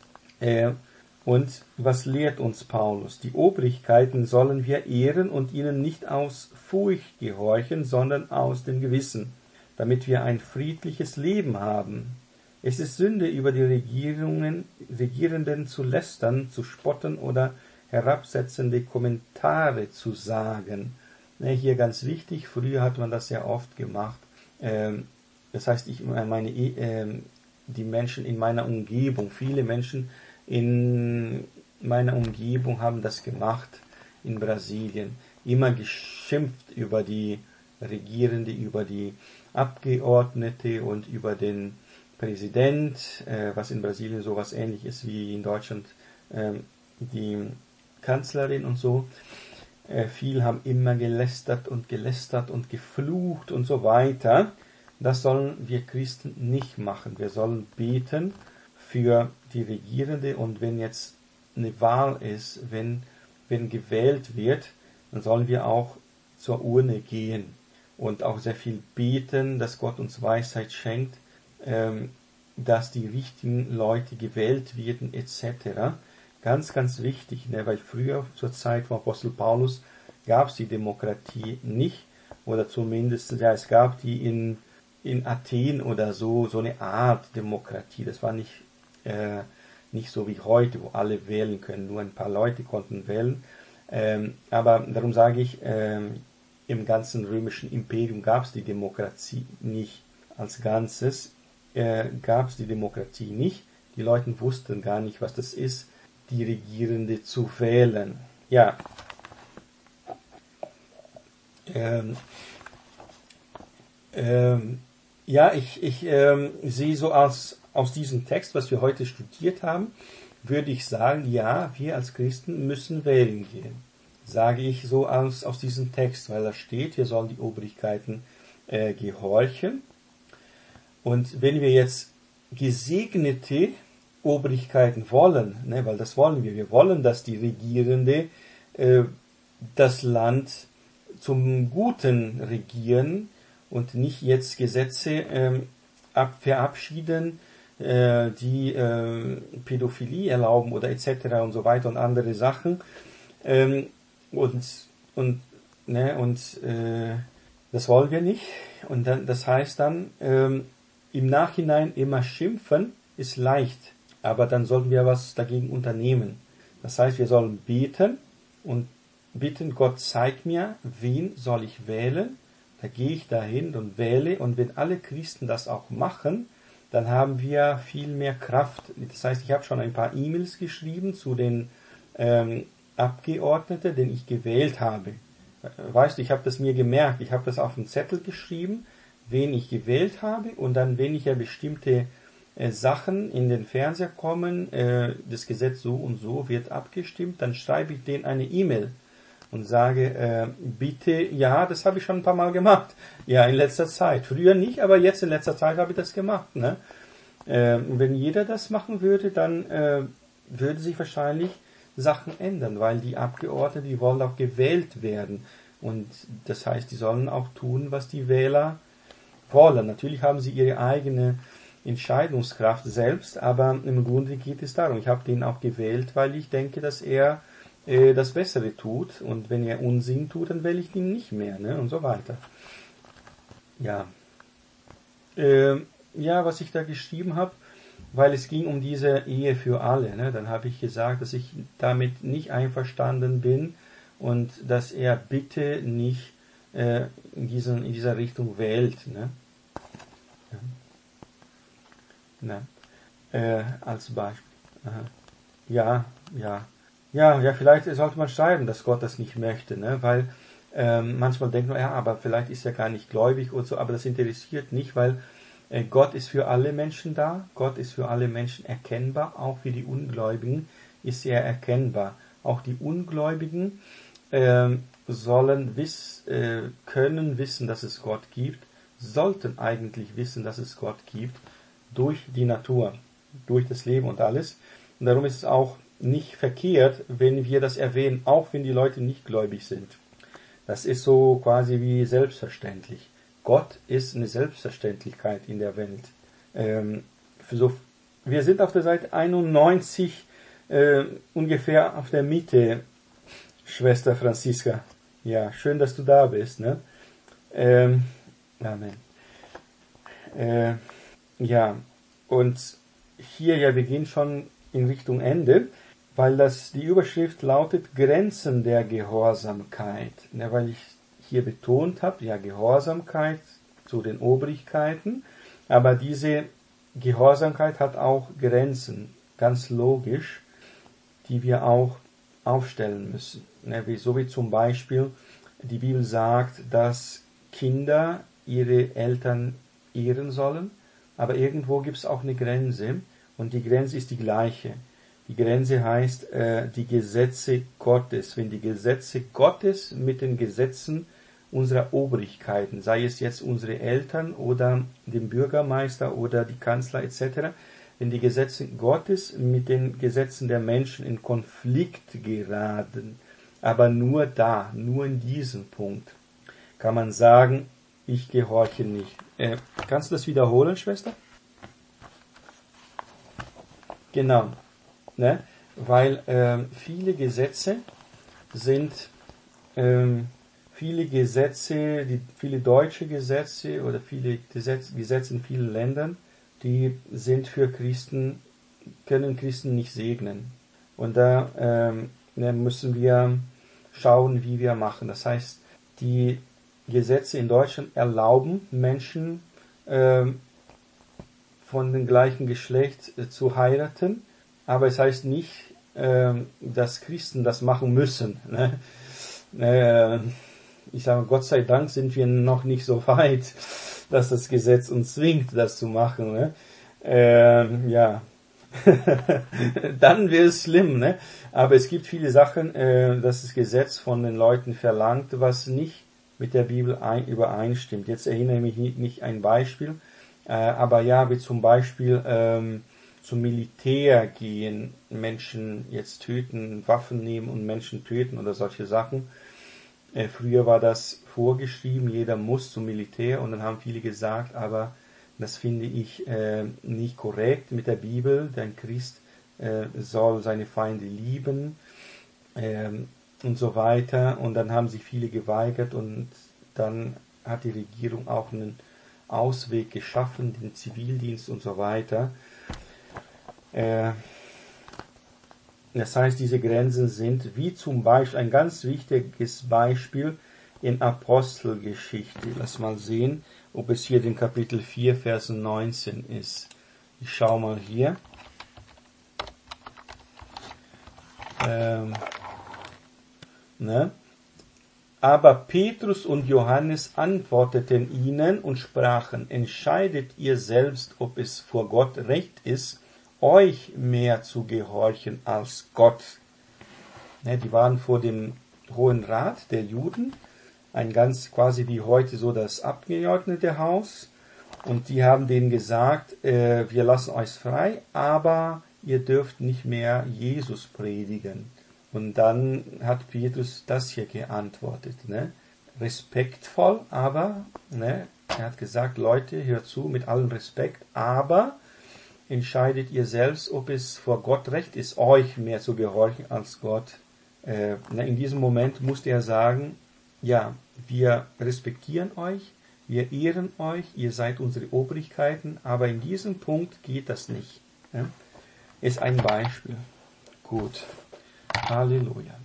Und was lehrt uns Paulus? Die Obrigkeiten sollen wir ehren und ihnen nicht aus Furcht gehorchen, sondern aus dem Gewissen, damit wir ein friedliches Leben haben. Es ist Sünde, über die Regierenden zu lästern, zu spotten oder herabsetzende Kommentare zu sagen. Hier ganz wichtig, früher hat man das ja oft gemacht. Das heißt, ich meine, die Menschen in meiner Umgebung, viele Menschen in meiner Umgebung haben das gemacht in Brasilien. Immer geschimpft über die Regierende, über die Abgeordnete und über den Präsident, was in Brasilien sowas ähnlich ist wie in Deutschland die Kanzlerin und so. Viele haben immer gelästert und geflucht und so weiter. Das sollen wir Christen nicht machen. Wir sollen beten für die Regierende und wenn jetzt eine Wahl ist, wenn gewählt wird, dann sollen wir auch zur Urne gehen und auch sehr viel beten, dass Gott uns Weisheit schenkt, dass die richtigen Leute gewählt werden etc. Ganz, ganz wichtig, ne? Weil früher zur Zeit von Apostel Paulus gab es die Demokratie nicht oder zumindest, ja, es gab die in Athen oder so eine Art Demokratie. Das war nicht so wie heute, wo alle wählen können. Nur ein paar Leute konnten wählen. Aber darum sage ich, im ganzen römischen Imperium gab es die Demokratie nicht als Ganzes. Gab es die Demokratie nicht. Die Leute wussten gar nicht, was das ist, die Regierende zu wählen. Ja. Ja, ich sehe so aus diesem Text, was wir heute studiert haben, würde ich sagen, ja, wir als Christen müssen wählen gehen. Sage ich so aus diesem Text, weil da steht, wir sollen die Obrigkeiten gehorchen. Und wenn wir jetzt gesegnete Obrigkeiten wollen, ne, weil das wollen wir wollen, dass die Regierende das Land zum Guten regieren und nicht jetzt Gesetze verabschieden, die Pädophilie erlauben oder etc. und so weiter und andere Sachen. Das wollen wir nicht. Und dann, das heißt dann, im Nachhinein immer schimpfen ist leicht, aber dann sollten wir was dagegen unternehmen. Das heißt, wir sollen beten und bitten, Gott, zeig mir, wen soll ich wählen. Da gehe ich dahin und wähle. Und wenn alle Christen das auch machen, dann haben wir viel mehr Kraft. Das heißt, ich habe schon ein paar E-Mails geschrieben zu den Abgeordneten, den ich gewählt habe. Weißt du, ich habe das mir gemerkt. Ich habe das auf einen Zettel geschrieben, wen ich gewählt habe. Und dann, wenn ich ja bestimmte Sachen in den Fernseher kommen, das Gesetz so und so wird abgestimmt, dann schreibe ich denen eine E-Mail und sage, bitte, ja, das habe ich schon ein paar Mal gemacht. Ja, in letzter Zeit. Früher nicht, aber jetzt in letzter Zeit habe ich das gemacht. Ne? Und wenn jeder das machen würde, dann würde sich wahrscheinlich Sachen ändern, weil die Abgeordneten, die wollen auch gewählt werden. Und das heißt, die sollen auch tun, was die Wähler wollen. Natürlich haben sie ihre eigene Entscheidungskraft selbst, aber im Grunde geht es darum. Ich habe den auch gewählt, weil ich denke, dass er das Bessere tut, und wenn er Unsinn tut, dann wähle ich ihn nicht mehr, ne, und so weiter. Ja. Ja, was ich da geschrieben habe, weil es ging um diese Ehe für alle. Ne? Dann habe ich gesagt, dass ich damit nicht einverstanden bin und dass er bitte nicht in dieser Richtung wählt. Ne? Ja. Als Beispiel. Aha. Ja, ja. Ja, vielleicht sollte man schreiben, dass Gott das nicht möchte, ne? Weil manchmal denkt man, ja, aber vielleicht ist er gar nicht gläubig oder so, aber das interessiert nicht, weil Gott ist für alle Menschen da, Gott ist für alle Menschen erkennbar, auch für die Ungläubigen ist er erkennbar. Auch die Ungläubigen sollen können wissen, dass es Gott gibt, sollten eigentlich wissen, dass es Gott gibt, durch die Natur, durch das Leben und alles. Und darum ist es auch nicht verkehrt, wenn wir das erwähnen, auch wenn die Leute nicht gläubig sind. Das ist so quasi wie selbstverständlich. Gott ist eine Selbstverständlichkeit in der Welt. Wir sind auf der Seite 91 ungefähr auf der Mitte, Schwester Franziska. Ja, schön, dass du da bist. Ne? Amen. Ja, und hier, ja, wir gehen schon in Richtung Ende, weil die Überschrift lautet Grenzen der Gehorsamkeit. Ja, weil ich hier betont habe, ja, Gehorsamkeit zu den Obrigkeiten, aber diese Gehorsamkeit hat auch Grenzen, ganz logisch, die wir auch aufstellen müssen. Ja, so wie zum Beispiel die Bibel sagt, dass Kinder ihre Eltern ehren sollen, aber irgendwo gibt es auch eine Grenze und die Grenze ist die gleiche. Die Grenze heißt die Gesetze Gottes. Wenn die Gesetze Gottes mit den Gesetzen unserer Obrigkeiten, sei es jetzt unsere Eltern oder den Bürgermeister oder die Kanzler etc., wenn die Gesetze Gottes mit den Gesetzen der Menschen in Konflikt geraten, aber nur in diesem Punkt, kann man sagen, ich gehorche nicht. Kannst du das wiederholen, Schwester? Genau. Ne? Weil viele Gesetze, viele deutsche Gesetze oder viele Gesetze in vielen Ländern, die sind für Christen, können Christen nicht segnen. Und da müssen wir schauen, wie wir machen. Das heißt, die Gesetze in Deutschland erlauben Menschen von dem gleichen Geschlecht zu heiraten, aber es heißt nicht, dass Christen das machen müssen. Ne? Ich sage, Gott sei Dank sind wir noch nicht so weit, dass das Gesetz uns zwingt, das zu machen. Ne? Ja, dann wäre es schlimm. Ne? Aber es gibt viele Sachen, dass das Gesetz von den Leuten verlangt, was nicht mit der Bibel übereinstimmt. Jetzt erinnere ich mich nicht ein Beispiel, aber ja, wie zum Beispiel zum Militär gehen, Menschen jetzt töten, Waffen nehmen und Menschen töten oder solche Sachen. Früher war das vorgeschrieben, jeder muss zum Militär und dann haben viele gesagt, aber das finde ich nicht korrekt mit der Bibel, denn Christ soll seine Feinde lieben und so weiter und dann haben sich viele geweigert und dann hat die Regierung auch einen Ausweg geschaffen, den Zivildienst und so weiter. Das heißt, diese Grenzen sind, wie zum Beispiel, ein ganz wichtiges Beispiel in Apostelgeschichte. Lass mal sehen, ob es hier in Kapitel 4, Vers 19 ist. Ich schau mal hier. Ne? Aber Petrus und Johannes antworteten ihnen und sprachen, entscheidet ihr selbst, ob es vor Gott recht ist, euch mehr zu gehorchen als Gott. Ne, die waren vor dem Hohen Rat der Juden, ein ganz quasi wie heute so das abgeordnete Haus, und die haben denen gesagt, wir lassen euch frei, aber ihr dürft nicht mehr Jesus predigen. Und dann hat Petrus das hier geantwortet, ne? Respektvoll, aber, ne? Er hat gesagt, Leute, hört zu, mit allem Respekt, aber entscheidet ihr selbst, ob es vor Gott recht ist, euch mehr zu gehorchen als Gott. In diesem Moment musste er sagen, ja, wir respektieren euch, wir ehren euch, ihr seid unsere Obrigkeiten, aber in diesem Punkt geht das nicht. Ja? Ist ein Beispiel. Gut. Halleluja.